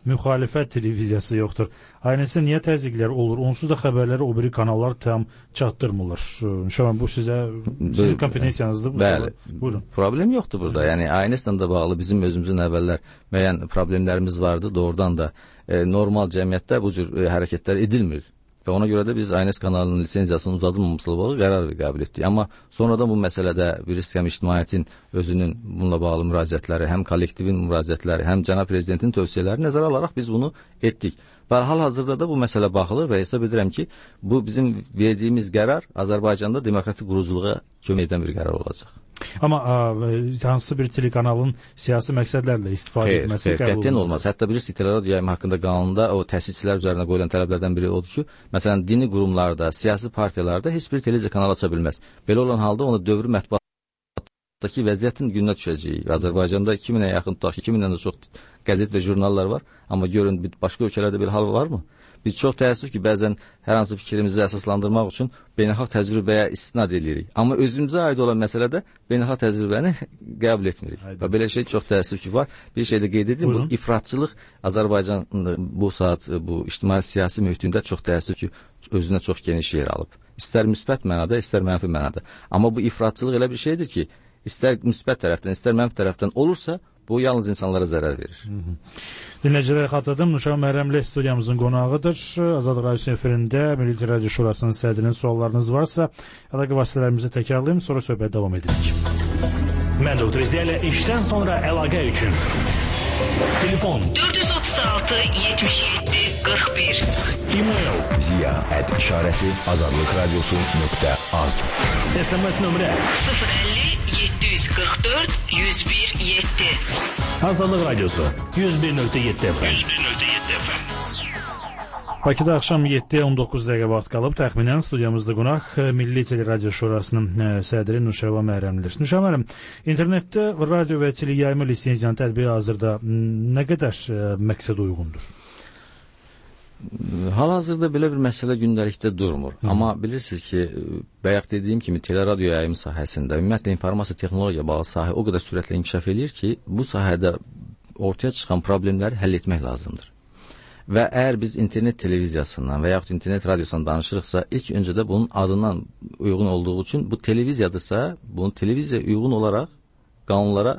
I: müxalifət televiziyası yoxdur. Aynısı niyə təzyiqlər olur? Onsuz da xəbərləri o biri kanallar tam çatdırmırlar. Şaban, bu sizə sizin kompetensiyanızdır. Bu
K: Bəli.
I: Buyurun.
K: Problem yoxdur burada. Yəni aynısla da bağlı bizim özümüzün əvvəllər müəyyən problemlərimiz vardı. Doğrudan da e, normal cəmiyyətdə bu cür e, hərəkətlər edilmir. Və ona görə də biz Aynes kanalının lisenziyasının uzadılmaması ilə qərar qəbul etdik. Amma sonradan bu məsələdə bir istəyəm ictimaiyyətin özünün bununla bağlı müraciətləri, həm kollektivin müraciətləri, həm cənab prezidentin tövsiyələri nəzərə alaraq biz bunu etdik. Və hal-hazırda da bu məsələ baxılır və hesab edirəm ki, bu bizim verdiyimiz qərar Azərbaycanda demokratik quruculuğa kömək edən bir qərar olacaq.
I: Amma ə, hansı bir telekanalın siyasi məqsədlərlə istifadə
K: xeyr,
I: etməsi
K: xeyr, qətiyyən olmaz. Hətta bilirsiniz, teleradio yayımı haqqında qanunda o təsisçilər üzərinə qoyulan tələblərdən biri odur ki, məsələn, dini qurumlarda, siyasi partiyalarda heç bir televiziya kanalı aça bilməz. Belə olan halda onu dövrü mətbuatdakı vəziyyətin gününə düşəcəyik. Azərbaycanda iki minə yaxın, iki mindən də çox qəzet və jurnallar var. Amma görün, başqa ölkələrdə bir hal varmı? Biz çox təəssüf ki, bəzən hər hansı fikrimizi əsaslandırmaq üçün beynəlxalq təcrübəyə istinad edirik. Amma özümüzə aid olan məsələdə beynəlxalq təcrübəni qəbul etmirik. Aynen. Və belə şey çox təəssüf ki, var. Bir şey də qeyd edeyim, bu ifratçılıq Azərbaycanın bu saat bu ictimai siyasi mühitində çox təəssüf ki, özünə çox geniş yer alıb. İstər müsbət mənada, istər mənfi mənada. Amma bu ifratçılıq elə bir şeydir ki, istər müsbət tərəfdən, istər mənfi tərəfdən olursa, bu yalnız insanlara zərər verir.
I: Dinləyicilərə xatırladım, Nuşan Məhrəmli studiyamızın qonağıdır. Azad Radio efirində Milli Radio Şurasının sədrinin suallarınız varsa, əlaqə vasitələrimizi təkrarlayım, sonra söhbət davam edirik.
G: Mən doktor Ziya ilə işdən sonra əlaqə üçün telefon
L: dörd yüz otuz altı yetmiş yeddi qırx bir,
G: e-mail
H: ziya at işarəsi azadlıq radiosu nöqtə az,
G: S M S nömrə
L: sıfır əlli yeddi yüz qırx dörd yüz bir yeddi.
G: Azadlıq Radiosu yüz bir nöqtə yeddi F M.
L: yüz bir nöqtə yeddi F M.
I: Bakıda axşam yeddiyə on doqquz dəqiqə vaxt qalıb. Təxminən studiyamızda qonaq Milli Teleradio Şurasının sədri Nuşəvan Məhrəmlidir. Nuşəvan müəllim, internetdə radio və teleyayımı lisenziyanın tətbiqi hazırda nə qədər məqsəd uyğundur?
K: Hal-hazırda belə bir məsələ gündəlikdə durmur. Hı. Amma bilirsiniz ki, bayaq dediyim kimi teleradio yayım sahəsində, ümumiyyətlə informasiya texnologiya bağlı sahə o qədər sürətlə inkişaf edir ki, bu sahədə ortaya çıxan problemləri həll etmək lazımdır. Və əgər biz internet televiziyasından və yaxud internet radiosundan danışırıqsa, ilk öncə də bunun adından uyğun olduğu üçün bu televiziyadırsa, bunu televiziya uyğun olaraq qanunlara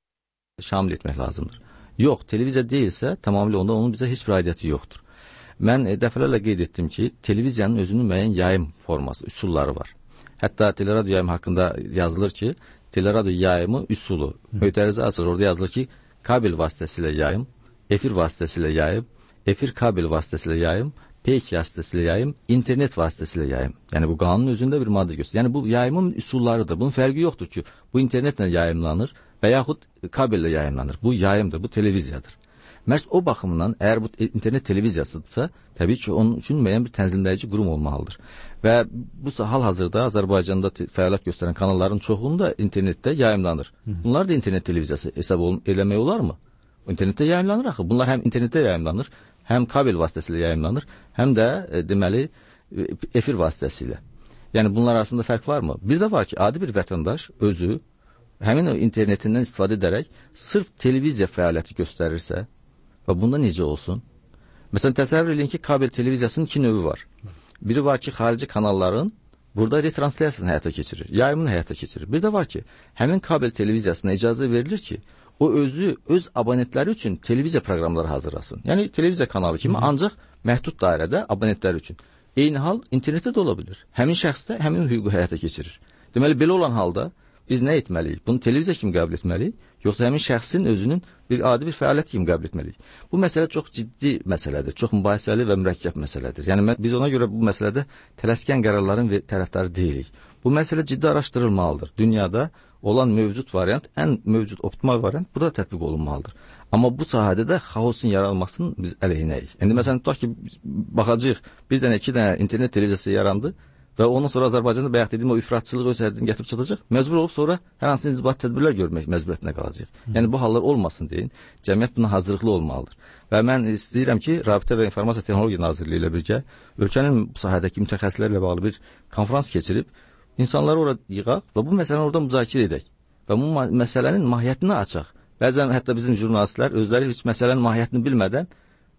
K: şamil etmək lazımdır. Yox, televiziya deyilsə, tamamilə onda onun bizə heç bir aidiyyəti yoxdur. Mən e, dəfələrlə qeyd etdim ki, televiziyanın özünün müəyyən yayım forması, üsulları var. Hətta teleradio yayımı haqqında yazılır ki, teleradio yayımı üsulu. Mötərizə açılır, orada yazılır ki, kabel vasitəsilə yayım, efir vasitəsilə yayım, efir kabel vasitəsilə yayım, peyk vasitəsilə yayım, internet vasitəsilə yayım. Yəni bu qanunun özündə bir maddə göstərir. Yəni bu yayımın üsullarıdır. Bunun fərqi yoxdur ki, bu internetlə yayımlanır və yaxud kabellə yayımlanır. Bu yayımdır, bu televiziyadır. Məhz o baxımdan, əgər bu internet televiziyasıdırsa, təbii ki, onun üçün müəyyən bir tənzimləyici qurum olmalıdır. Və bu hal-hazırda Azərbaycanda fəaliyyət göstərən kanalların çoxunda internetdə yayımlanır. Bunlar da internet televiziyası hesab eləmək olarmı? İnternetdə yayımlanır axı. Bunlar həm internetdə yayımlanır, həm kabel vasitəsilə yayımlanır, həm də e, deməli efir vasitəsilə. Yəni bunlar arasında fərq varmı? Bir də var ki, adi bir vətəndaş özü həmin o internetindən istifadə edərək sırf televiziya fəaliyyəti göstərirsə və bunda necə olsun? Məsələn, təsəvvür edin ki, kabel televiziyasının iki növü var. Biri var ki, xarici kanalların burada retranslyasiyasını həyata keçirir, yayımını həyata keçirir. Bir də var ki, həmin kabel televiziyasına icazə verilir ki, o özü öz abonentləri üçün televiziya proqramları hazırlasın. Yəni televiziya kanalı kimi ancaq məhdud dairədə abonentlər üçün. Eyni hal internetdə də ola bilir. Həmin şəxs də həmin hüququ həyata keçirir. Deməli, belə olan halda biz nə etməliyik? Bunu televiziya kimi qəbul etməliyik, yoxsa həmin şəxsin özünün bir adi bir fəaliyyət kimi qəbul etməliyik? Bu məsələ çox ciddi məsələdir, çox mübahisəli və mürəkkəb məsələdir. Yəni biz ona görə bu məsələdə tələskən qərarların tərəfdarı deyilik. Bu məsələ ciddi araşdırılmalıdır. Dünyada olan mövcud variant, ən mövcud optimal variant burada tətbiq olunmalıdır. Amma bu sahədə də xaosun yaranmasının biz əleyhinəyik. İndi məsələn tutaq ki, baxacağıq, bir dənə, iki dənə internet televiziyası yarandı və ondan sonra Azərbaycanda bayaq dediyim o ifratçılıq öz həddini gətirib çatacaq. Məcbur olub sonra hər hansı inzibati tədbirlər görmək məcburiyyətinə qalacaq. Yəni bu hallar olmasın deyin. Cəmiyyət buna hazırlıqlı olmalıdır. Və mən istəyirəm ki, Rabitə və İnformasiya Texnologiya Nazirliyi ilə birgə ölkənin bu sahədəki mütəxəssislərlə bağlı bir konfrans keçirib insanları ora yığaq və bu məsələni orada müzakirə edək və bu məsələnin mahiyyətini açaq. Bəzən hətta bizim jurnalistlər özləri heç məsələnin mahiyyətini bilmədən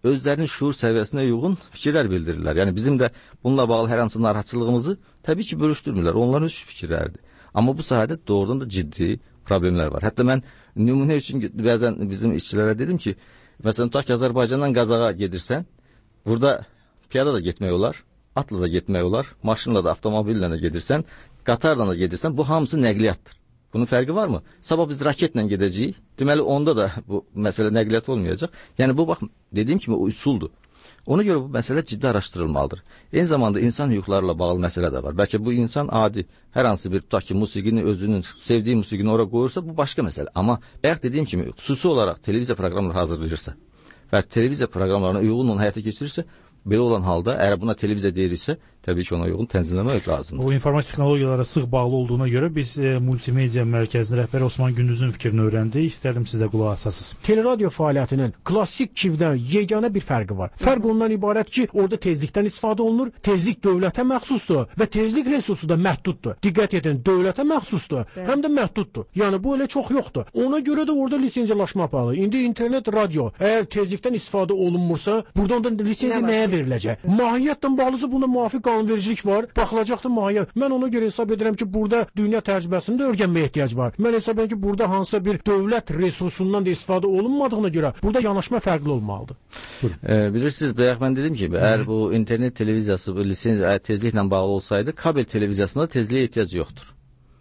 K: özlərinin şuur səviyyəsinə uyğun fikirlər bildirirlər. Yəni bizim də bununla bağlı hər hansı narahatçılığımızı təbii ki, bölüşdürmürlər. Onların öz fikirləridir. Amma bu sahədə doğrudan da ciddi problemlər var. Hətta mən nümunə üçün bəzən bizim işçilərə dedim ki, məsələn, tutaq ki, Azərbaycandan Qazaxa gedirsən, burada piyada da getmək olar, atla da getmək olar, maşınla da, avtomobillə də gedirsən, qatarla da gedirsən, bu hamısı nəqliyyatdır. Bunun fərqi varmı? Sabah biz raketlə gedəcəyik, deməli onda da bu məsələ nəqliyyat olmayacaq. Yəni bu, bax, dediyim kimi o üsuldur. Ona görə bu məsələ ciddi araşdırılmalıdır. Eyni zamanda insan hüquqlarla bağlı məsələ də var. Bəlkə bu insan adi, hər hansı bir, tutaq ki, musiqini, özünün sevdiyi musiqini ora qoyursa, bu başqa məsələ. Amma bayaq dediyim kimi, xüsusi olaraq televiziya proqramları hazırlayırsa və televiziya proqramlarına uyğun onu həyata keçirirsə, belə olan halda, əgər buna televiziya deyirsə, təbii ki, ona uyğun tənzimləmək lazımdır.
I: Bu informatik texnologiyalara sıx bağlı olduğuna görə biz e, multimedia mərkəzinin rəhbəri Osman Gündüzün fikrini öyrəndik. İstərdim siz də qulaq asasınız.
M: Teleradio fəaliyyətinin klassik kivdən yeganə bir fərqi var. Fərq ondan ibarət ki, orada tezlikdən istifadə olunur, tezlik dövlətə məxsusdur və tezlik resursu da məhduddur. Diqqət edin, dövlətə məxsusdur, həm də məhduddur. Yəni bu elə çox yoxdur. Ona görə də orada lisenziyalaşma aparılır. İndi internet, radio, əgər tezlikdən istifadə olunmursa, buradan da lisenziya nəyə veriləcək? Mahiyyətlə bağlısı buna müvafiq qanunvericilik var, baxılacaqdır mahiyyət. Mən ona görə hesab edirəm ki, burada dünya təcrübəsində öyrənməyə ehtiyac var. Mən hesab edirəm ki, burada hansısa bir dövlət resursundan da istifadə olunmadığına görə burada yanaşma fərqli olmalıdır.
K: E, bilirsiniz, bayaq mən dedim ki, əgər bu internet televiziyası bu lisenziya tezliklə bağlı olsaydı, kabel televiziyasına tezliyə ehtiyac yoxdur.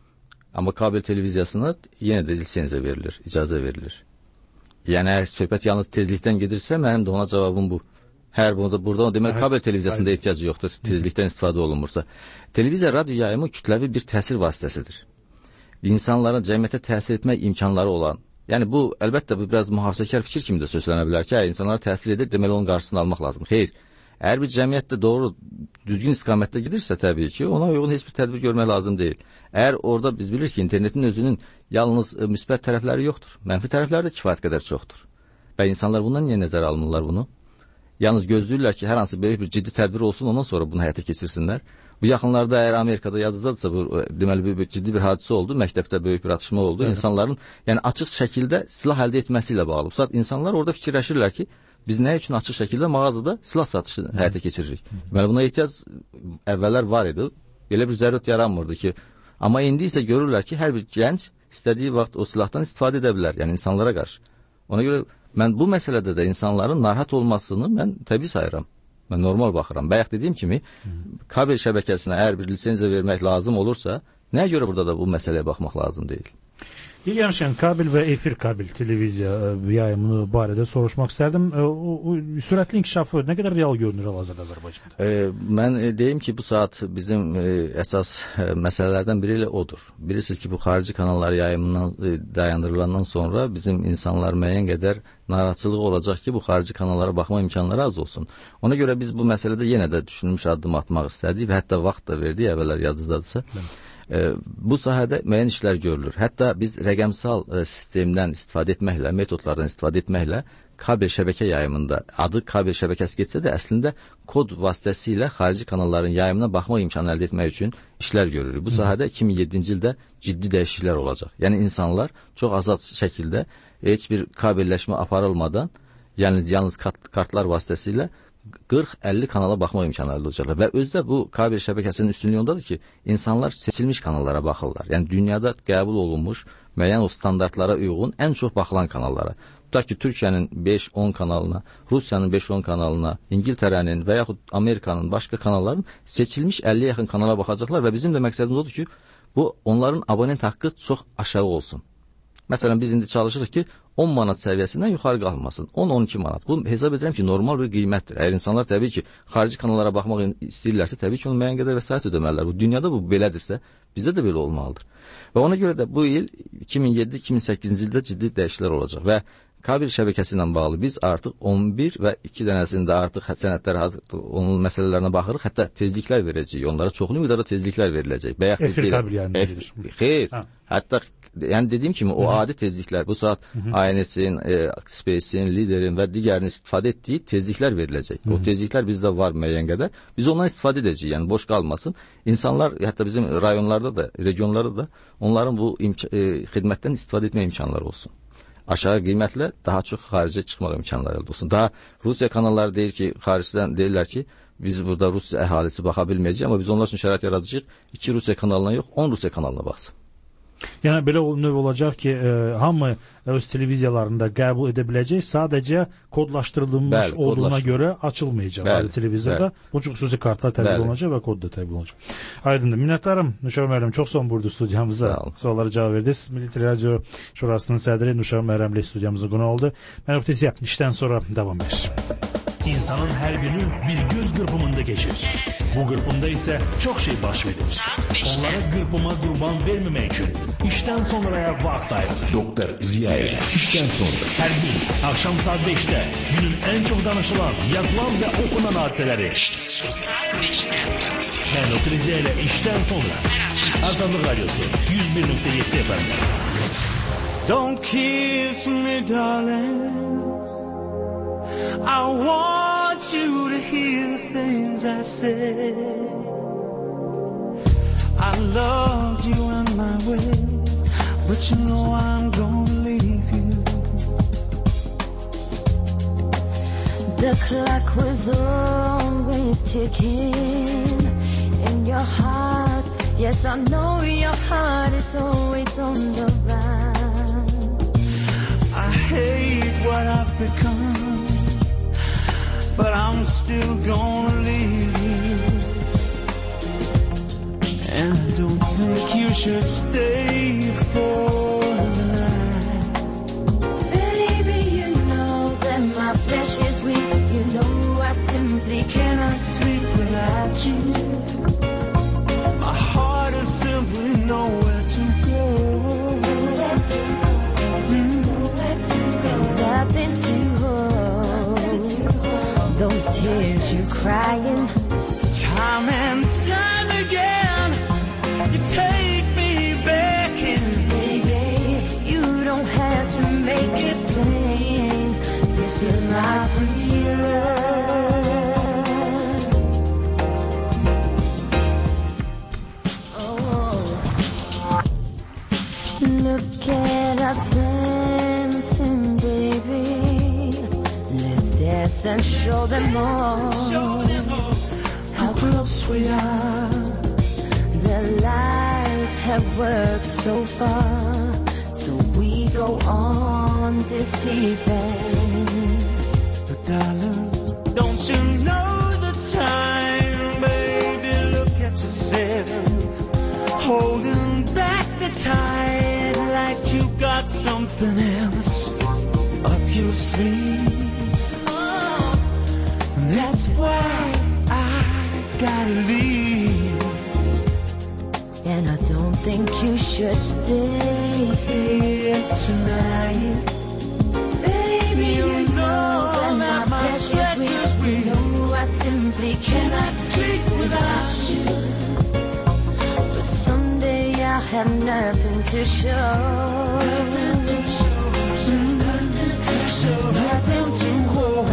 K: Amma kabel televiziyasına yenə də lisenziya verilir, icazə verilir. Yəni əgər söhbət yalnız tezlikdən gedirsə, mənim də ona cavabım bu. Hər burada, burada demək kabel televiziyasında ehtiyacı yoxdur, tezlikdən istifadə olunmursa. Televiziya, radio yayımı kütləvi bir təsir vasitəsidir. İnsanların cəmiyyətə təsir etmək imkanları olan, yəni bu, əlbəttə bu biraz mühafizəkar fikir kimi də sözlənə bilər ki, insanlara təsir edir, deməli onun qarşısını almaq lazımdır. Xeyr, əgər bir cəmiyyətdə doğru, düzgün istiqamətdə gedirsə təbii ki, ona uyğun heç bir tədbir görmək lazım deyil. Əgər orada biz bilirik ki, internetin özünün yalnız müsbət tərəfləri yoxdur, mənfi tərəfləri də kifayət qədər çoxdur. Və insanlar bundan niyə nəzərə almırlar bunu? Yalnız gözləyirlər ki, hər hansı böyük bir ciddi tədbir olsun, ondan sonra bunu həyata keçirsinlər. Bu yaxınlarda əgər Amerikada yadınızdadırsa, bu deməli bir, bir ciddi bir hadisə oldu, məktəbdə böyük bir atışma oldu. Evet. İnsanların yəni açıq şəkildə silah əldə etməsi ilə bağlı. Bu saat insanlar orada fikirləşirlər ki, biz nə üçün açıq şəkildə mağazada silah satışı evet. həyata keçiririk? Deməli buna ehtiyac əvvəllər var idi. Belə bir zərurət yaranmırdı ki, amma indi isə görürlər ki, hər bir gənc istədiyi vaxt o silahdan istifadə edə bilər, yəni insanlara qarşı. Ona görə mən bu məsələdə də insanların narahat olmasını mən təbii sayıram. Mən normal baxıram. Bayaq dediyim kimi, kabel şəbəkəsinə əgər bir lisenziya vermək lazım olursa, nəyə görə burada da bu məsələyə baxmaq lazım deyil?
I: Gəlmişkən, kabel və efir kabel televiziya yayımını barədə soruşmaq istərdim. O, o sürətli inkişafı nə qədər real görünür hal-hazırda Azərbaycanda?
K: E, mən e, deyim ki, bu saat bizim e, əsas e, məsələlərdən biri ilə odur. Bilirsiniz ki, bu xarici kanallar yayımından e, dayandırılandan sonra bizim insanlar müəyyən qədər narahatçılığı olacaq ki, bu xarici kanallara baxma imkanları az olsun. Ona görə biz bu məsələdə yenə də düşünülmüş addım atmaq istədik və hətta vaxt da verdik, əvvəllər yadınızdadırsa. E, bu sahədə müəyyən işlər görülür. Hətta biz rəqəmsal e, sistemdən istifadə etməklə, metodlardan istifadə etməklə kabel şəbəkə yayımında, adı kabel şəbəkəsi getsə də əslində kod vasitəsilə xarici kanalların yayımına baxmaq imkanı əldə etmək üçün işlər görürük. Bu sahədə iki min yeddinci ildə ciddi dəyişikliklər olacaq. Yəni insanlar çox azad şəkildə heç bir kabelləşmə aparılmadan, yəni yalnız kart, kartlar vasitəsilə qırx əlli kanala baxmaq imkanı əldə olacaqlar. Və özdə bu kabel şəbəkəsinin üstünlüyü ondadır ki, insanlar seçilmiş kanallara baxırlar. Yəni dünyada qəbul olunmuş müəyyən o standartlara uyğun ən çox baxılan kanallara. Tutaq ki, Türkiyənin beş on kanalına, Rusiyanın beş on kanalına, İngiltərənin və yaxud Amerikanın başqa kanalların seçilmiş əlliyə yaxın kanala baxacaqlar və bizim də məqsədimiz odur ki, bu onların abonent haqqı çox aşağı olsun. Məsələn, biz indi çalışırıq ki, on manat səviyyəsindən yuxarı qalmasın. on on iki manat. Bu hesab edirəm ki, normal bir qiymətdir. Əgər insanlar təbii ki, xarici kanallara baxmaq istəyirlərsə, təbii ki, onun müəyyən qədər vəsait ödəməlidirlər. Bu dünyada bu belədirsə, bizdə də belə olmalıdır. Və ona görə də bu il iki min yeddi iki min səkkizinci ildə ciddi dəyişikliklər olacaq və kabel şəbəkəsi ilə bağlı biz artıq on bir və iki dənəsində artıq sənədlər hazır, onun məsələlərinə baxırıq. Hətta tezliklər verəcəyik. Onlara çoxlu miqdarda tezliklər veriləcək. Bayaq
I: efir kabel yəni.
K: Xeyr. Ha. Hətta yəni dediyim kimi o adi tezliklər bu saat A N S-in, e, Space-in, Liderin və digərini istifadə etdiyi tezliklər veriləcək. Hı -hı. O tezliklər bizdə var müəyyən qədər. Biz ondan istifadə edəcəyik. Yəni boş qalmasın. İnsanlar hətta bizim rayonlarda da, regionlarda da onların bu e, xidmətdən istifadə etmə imkanları olsun. aşağı qiymətlə daha çox xaricə çıxmaq imkanları əldə olsun. Daha Rusiya kanalları deyir ki, xaricdən deyirlər ki, biz burada Rus əhalisi baxa bilməyəcək, amma biz onlar üçün şərait yaradacağıq. iki Rusiya kanalına yox, on Rusiya kanalına baxsın.
I: Yəni belə növ olacaq ki, e, hamı öz televiziyalarında qəbul edə biləcək, sadəcə kodlaşdırılmış bəli, olduğuna kodlaşdır. görə açılmayacaq bəli, televizorda. Bəli. Bu çox xüsusi kartlar təbliğ olunacaq və kod da təbliğ olunacaq. Aydındır. Minnətdarım Nuşar müəllim, çox son buyurdu studiyamıza. Suallara cavab verdiniz. Milli Teleradio Şurasının sədri Nuşar müəllimli studiyamıza qonaq oldu. Mən Ötesiya işdən sonra davam edir.
G: İnsanın hər günü bir göz qırpımında keçir. Bu qırpımda isə çox şey baş verir. Onlara qırpıma qurban verməmək üçün işdən sonraya vaxt ayırır.
H: Doktor Ziyaev işdən sonra.
G: Hər gün axşam saat beşdə günün ən çox danışılan, yazılan və oxunan hadisələri.
L: İşdən sonra saat beşdə.
G: Mən Doktor Ziyaev ilə işdən sonra. Azadlıq Radyosu yüz bir nöqtə yeddi F M.
N: Don't kiss me, darling. I want you to hear the things I said. I loved you on my way, but you know I'm gonna leave you.
O: The clock was always ticking in your heart. Yes, I know your heart is always on the run.
N: I hate what I've become, but I'm still gonna leave you. And I don't think you should stay for the night.
O: Baby, you know that my flesh is weak. You know I simply cannot sleep without you.
N: My heart is simply nowhere to go.
O: Nowhere to go. Mm. Nowhere to go. Nothing to hold. Nothing to hold. Those tears you crying,
N: time and time again, you take me back in.
O: Baby, you don't have to make it plain. This is not real love. Oh, look at us dancing, baby. Let's dance and show them all, show them all how close we are. The lies have worked so far, so we go on deceiving.
N: But darling, don't you know the time, baby? Look at yourself, holding back the tide like you got something else up your sleeve. That's why I gotta leave.
O: And I don't think you should stay here tonight.
N: Baby, you know that my flesh is weak.
O: You know I simply cannot sleep without you. But someday I'll have nothing to show. Nothing to show. Nothing to show. Nothing to hold.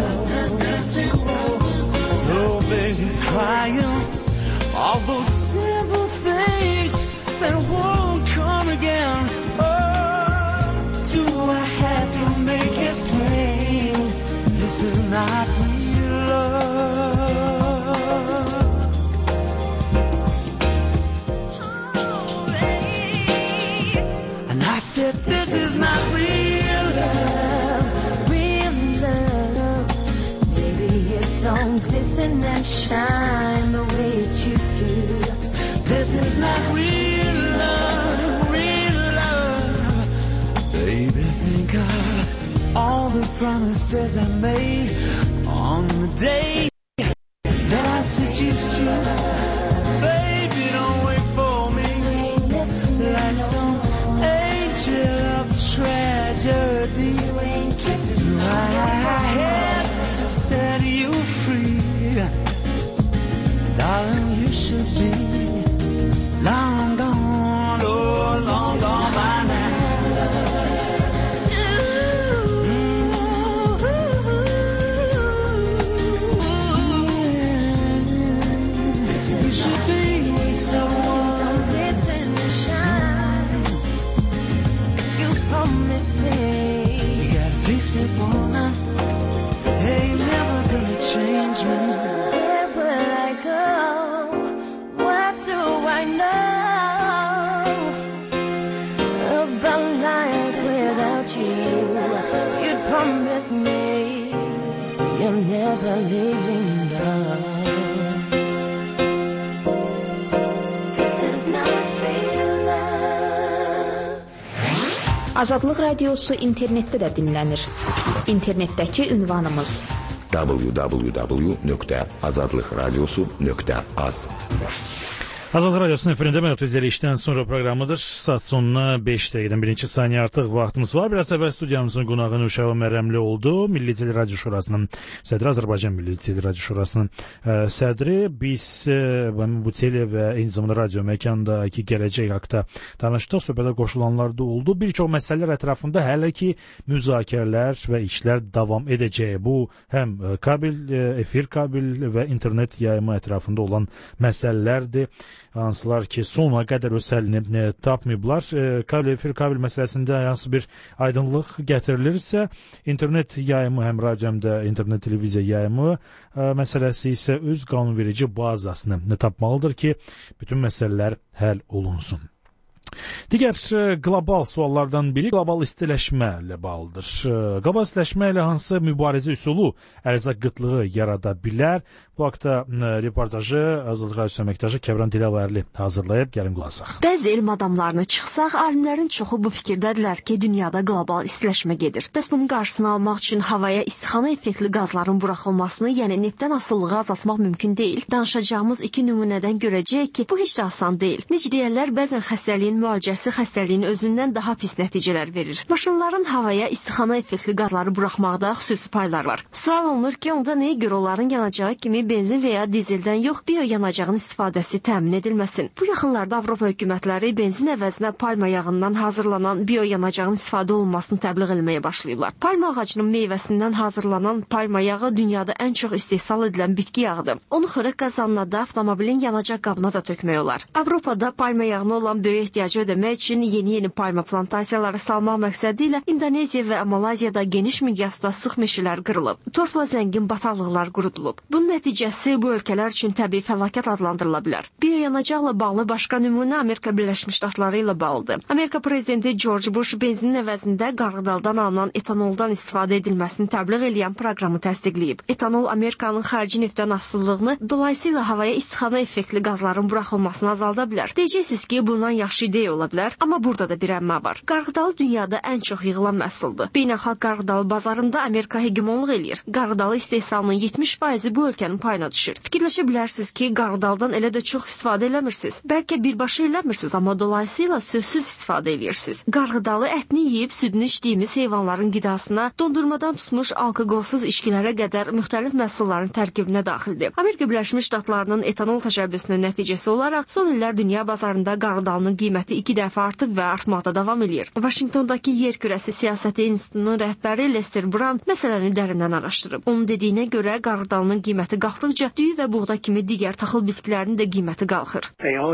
N: Oh, baby, crying all those simple things that won't come again. Oh, do I have to make it plain? This is not real love. And I said, this is not real love.
O: Real love, baby, it don't glisten and shine the way it used to.
N: This is not real love, real love. Baby, think of all the promises I made on the day that I seduced you. Baby, don't wait for me like some angel of tragedy. I had to set you free. Darling, you should be long gone, oh, long gone by now. You should be so,
O: you promised me
N: change me.
O: Where will I go? What do I know about life without you? You'd promise me you'll never leave me now. This is not real love.
B: Azadlıq Radiosu internetdə də dinlənir. İnternetdəki ünvanımız
H: w w w nöqtə azadlıq radiosu nöqtə az.
I: Azadlıq Radiosu'nun efirində mən ötüzəli işdən sonra proqramıdır. Saat sonuna beş dəqiqədən birinci saniyə artıq vaxtımız var. Biraz əvvəl studiyamızın qonağı Nuşava Mərrəmli oldu. Milli Tele Radio Şurasının sədri, Azərbaycan Milli Tele Radio Şurasının ə, sədri. Biz ə, bu tele və eyni zamanda radio məkandakı gələcək haqda danışdıq. Söhbətə qoşulanlar da oldu. Bir çox məsələlər ətrafında hələ ki müzakirələr və işlər davam edəcək. Bu həm kabel, efir kabel və internet yayımı ətrafında olan məsələlərdir. Hansılar ki sona qədər öz həllini tapmayıblar. Kabel efir kabel məsələsində hansı bir aydınlıq gətirilirsə, internet yayımı, həm radio həm də internet televiziya yayımı məsələsi isə öz qanunverici bazasını tapmalıdır ki, bütün məsələlər həll olunsun. Digər qlobal suallardan biri qlobal istiləşmə ilə bağlıdır. Qlobal istiləşmə ilə hansı mübarizə üsulu ərzaq qıtlığı yarada bilər? Bu haqda reportajı Azadlıq Radiosu əməkdaşı Kəbran Dilavərli hazırlayıb, gəlin qulaq asaq.
P: Bəzi elm adamlarına çıxsaq, alimlərin çoxu bu fikirdədirlər ki, dünyada qlobal istiləşmə gedir. Bəs bunun qarşısını almaq üçün havaya istixana effektli qazların buraxılmasını, yəni neftdən asılılığı azaltmaq mümkün deyil. Danışacağımız iki nümunədən görəcəyik ki, bu heç də asan deyil. Necə deyərlər, bəzən xəstəliyin müalicəsi xəstəliyin özündən daha pis nəticələr verir. Maşınların havaya istixana effektli qazları buraxmaqda xüsusi paylar var. Sual olunur ki, onda nəyə görə onların yanacağı kimi benzin və ya dizeldən yox, bioyanacağın istifadəsi təmin edilməsin? Bu yaxınlarda Avropa hökumətləri benzin əvəzinə palma yağından hazırlanan bioyanacağın istifadə olunmasını təbliğ etməyə başlayıblar. Palma ağacının meyvəsindən hazırlanan palma yağı dünyada ən çox istehsal edilən bitki yağıdır. Onu xörək qazanına da, avtomobilin yanacaq qabına da tökmək olar. Avropada palma yağına olan böyük ehtiyacı ödəmək üçün yeni-yeni palma plantasiyaları salmaq məqsədi ilə Indoneziya və Malayziyada geniş miqyasda sıx meşələr qırılıb. Torfla zəngin bataqlıqlar qurudulub. Bunun nəticəsi bu ölkələr üçün təbii fəlakət adlandırıla bilər. Bioyanacaqla bağlı başqa nümunə Amerika Birləşmiş Ştatları ilə bağlıdır. Amerika prezidenti George Bush benzinin əvəzində qarğıdaldan alınan etanoldan istifadə edilməsini təbliğ edən proqramı təsdiqləyib. Etanol Amerikanın xarici neftdən asılılığını, dolayısıyla havaya istixana effektli qazların buraxılmasını azalda bilər. Deyəcəksiniz ki, bundan yaxşı ideya ola bilər, amma burada da bir əmmə var. Qarğıdalı dünyada ən çox yığılan məhsuldur. Beynəlxalq qarğıdalı bazarında Amerika hegemonluq eləyir. Qarğıdalı istehsalının yetmiş faizi bu ölkənin payına düşür. Fikirləşə bilərsiniz ki, qarğıdaldan elə də çox istifadə eləmirsiniz. Bəlkə birbaşa eləmirsiniz, amma dolayısıyla sözsüz istifadə eləyirsiniz. Qarğıdalı ətini yeyib südünü içdiyimiz heyvanların qidasına, dondurmadan tutmuş alkoqolsuz içkilərə qədər müxtəlif məhsulların tərkibinə daxildir. Amerika Birləşmiş Ştatlarının etanol təşəbbüsünün nəticəsi olaraq son illər dünya bazarında qarğıdalının qiyməti iki dəfə artıb və artmaqda davam edir. Vaşinqtondakı Yerkürəsi Siyasəti İnstitutunun rəhbəri Lester Brand məsələni dərindən araşdırıb. Onun dediyinə görə qarğıdalının qiyməti qalxdıqca düyü və buğda kimi digər taxıl bitkilərinin də qiyməti qalxır.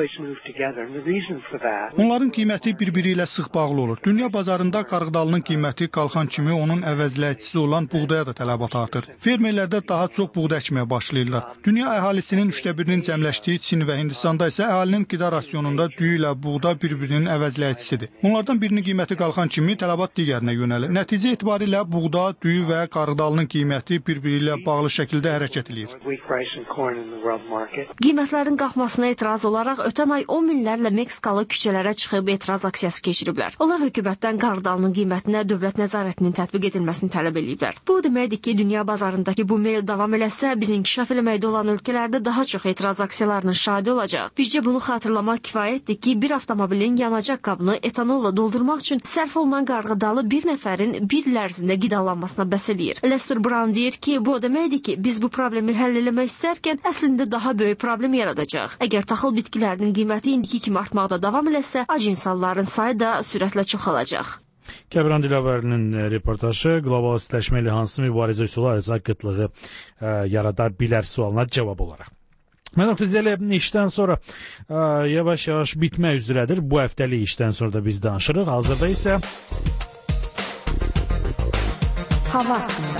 Q: Onların qiyməti bir-biri ilə sıx bağlı olur. Dünya bazarında qarğıdalının qiyməti qalxan kimi onun əvəzləyicisi olan buğdaya da tələbat artır. Fermerlərdə daha çox buğda əkməyə başlayırlar. Dünya əhalisinin üçdə birinin cəmləşdiyi Çin və Hindistanda isə əhalinin qida rasionunda düyü ilə buğda bir-birinin əvəzləyicisidir. Onlardan birinin qiyməti qalxan kimi tələbat digərinə yönəlir. Nəticə etibarilə buğda, düyü və qarğıdalının qiyməti bir-biri ilə bağlı şəkildə hərəkət edir.
P: Qiymətlərin qalxmasına etiraz olaraq ötən ay on minlərlə Meksikalı küçələrə çıxıb etiraz aksiyası keçiriblər. Onlar hökumətdən qarğıdalının qiymətinə dövlət nəzarətinin tətbiq edilməsini tələb ediblər. Bu deməkdir ki, dünya bazarındakı bu meyl davam eləsə, biz inkişaf eləməkdə olan ölkələrdə daha çox etiraz aksiyalarının şahidi olacaq. Bircə bunu xatırlamaq kifayətdir ki, bir avtomobilin yanacaq qabını etanolla doldurmaq üçün sərf olunan qarğıdalı bir nəfərin bir il ərzində qidalanmasına bəs eləyir. Lester Brown deyir ki, bu o deməkdir ki, biz bu problemi həll eləmək istərkən əslində daha böyük problem yaradacaq. Əgər taxıl bitkilərinin qiyməti indiki kimi artmaqda davam eləsə, ac insanların sayı da sürətlə çoxalacaq.
I: Kəbran Dilavərlinin reportajı qlobal istiləşmə ilə hansı mübarizə üsulu ərzaq qıtlığı ə, yarada bilər sualına cavab olaraq. Mən Oktizəli işdən sonra yavaş-yavaş bitmək üzrədir. Bu həftəlik işdən sonra da biz danışırıq. Hazırda isə
B: hava haqqında.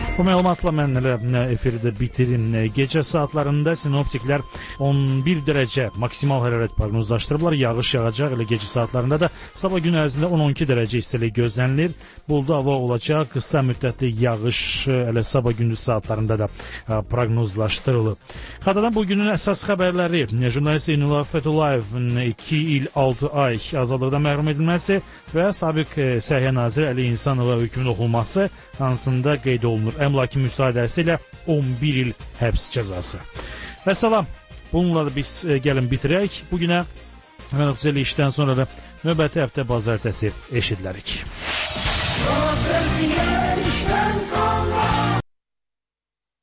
I: Bu məlumatla mən elə efirdə bitirim. Gecə saatlarında sinoptiklər on bir dərəcə maksimal hərarət proqnozlaşdırıblar. Yağış yağacaq. Elə gecə saatlarında da sabah gün ərzində on on iki dərəcə istilik gözlənilir. Buludlu hava olacaq. Qısa müddətli yağış elə sabah gündüz saatlarında da proqnozlaşdırılır. Xatırladan bu günün əsas xəbərləri: jurnalist Eynullah Fətullayevin iki il altı ay azadlıqdan məhrum edilməsi və sabiq Səhiyyə naziri Əli İnsanova hökmünün oxunması, hansında qeyd olunur əmlaki müsaadəsi ilə on bir il həbs cəzası. Və salam, bununla da biz gəlin bitirək. Bugünə mən xüsusilə işdən sonra da növbəti həftə bazar ertəsi eşidilərik.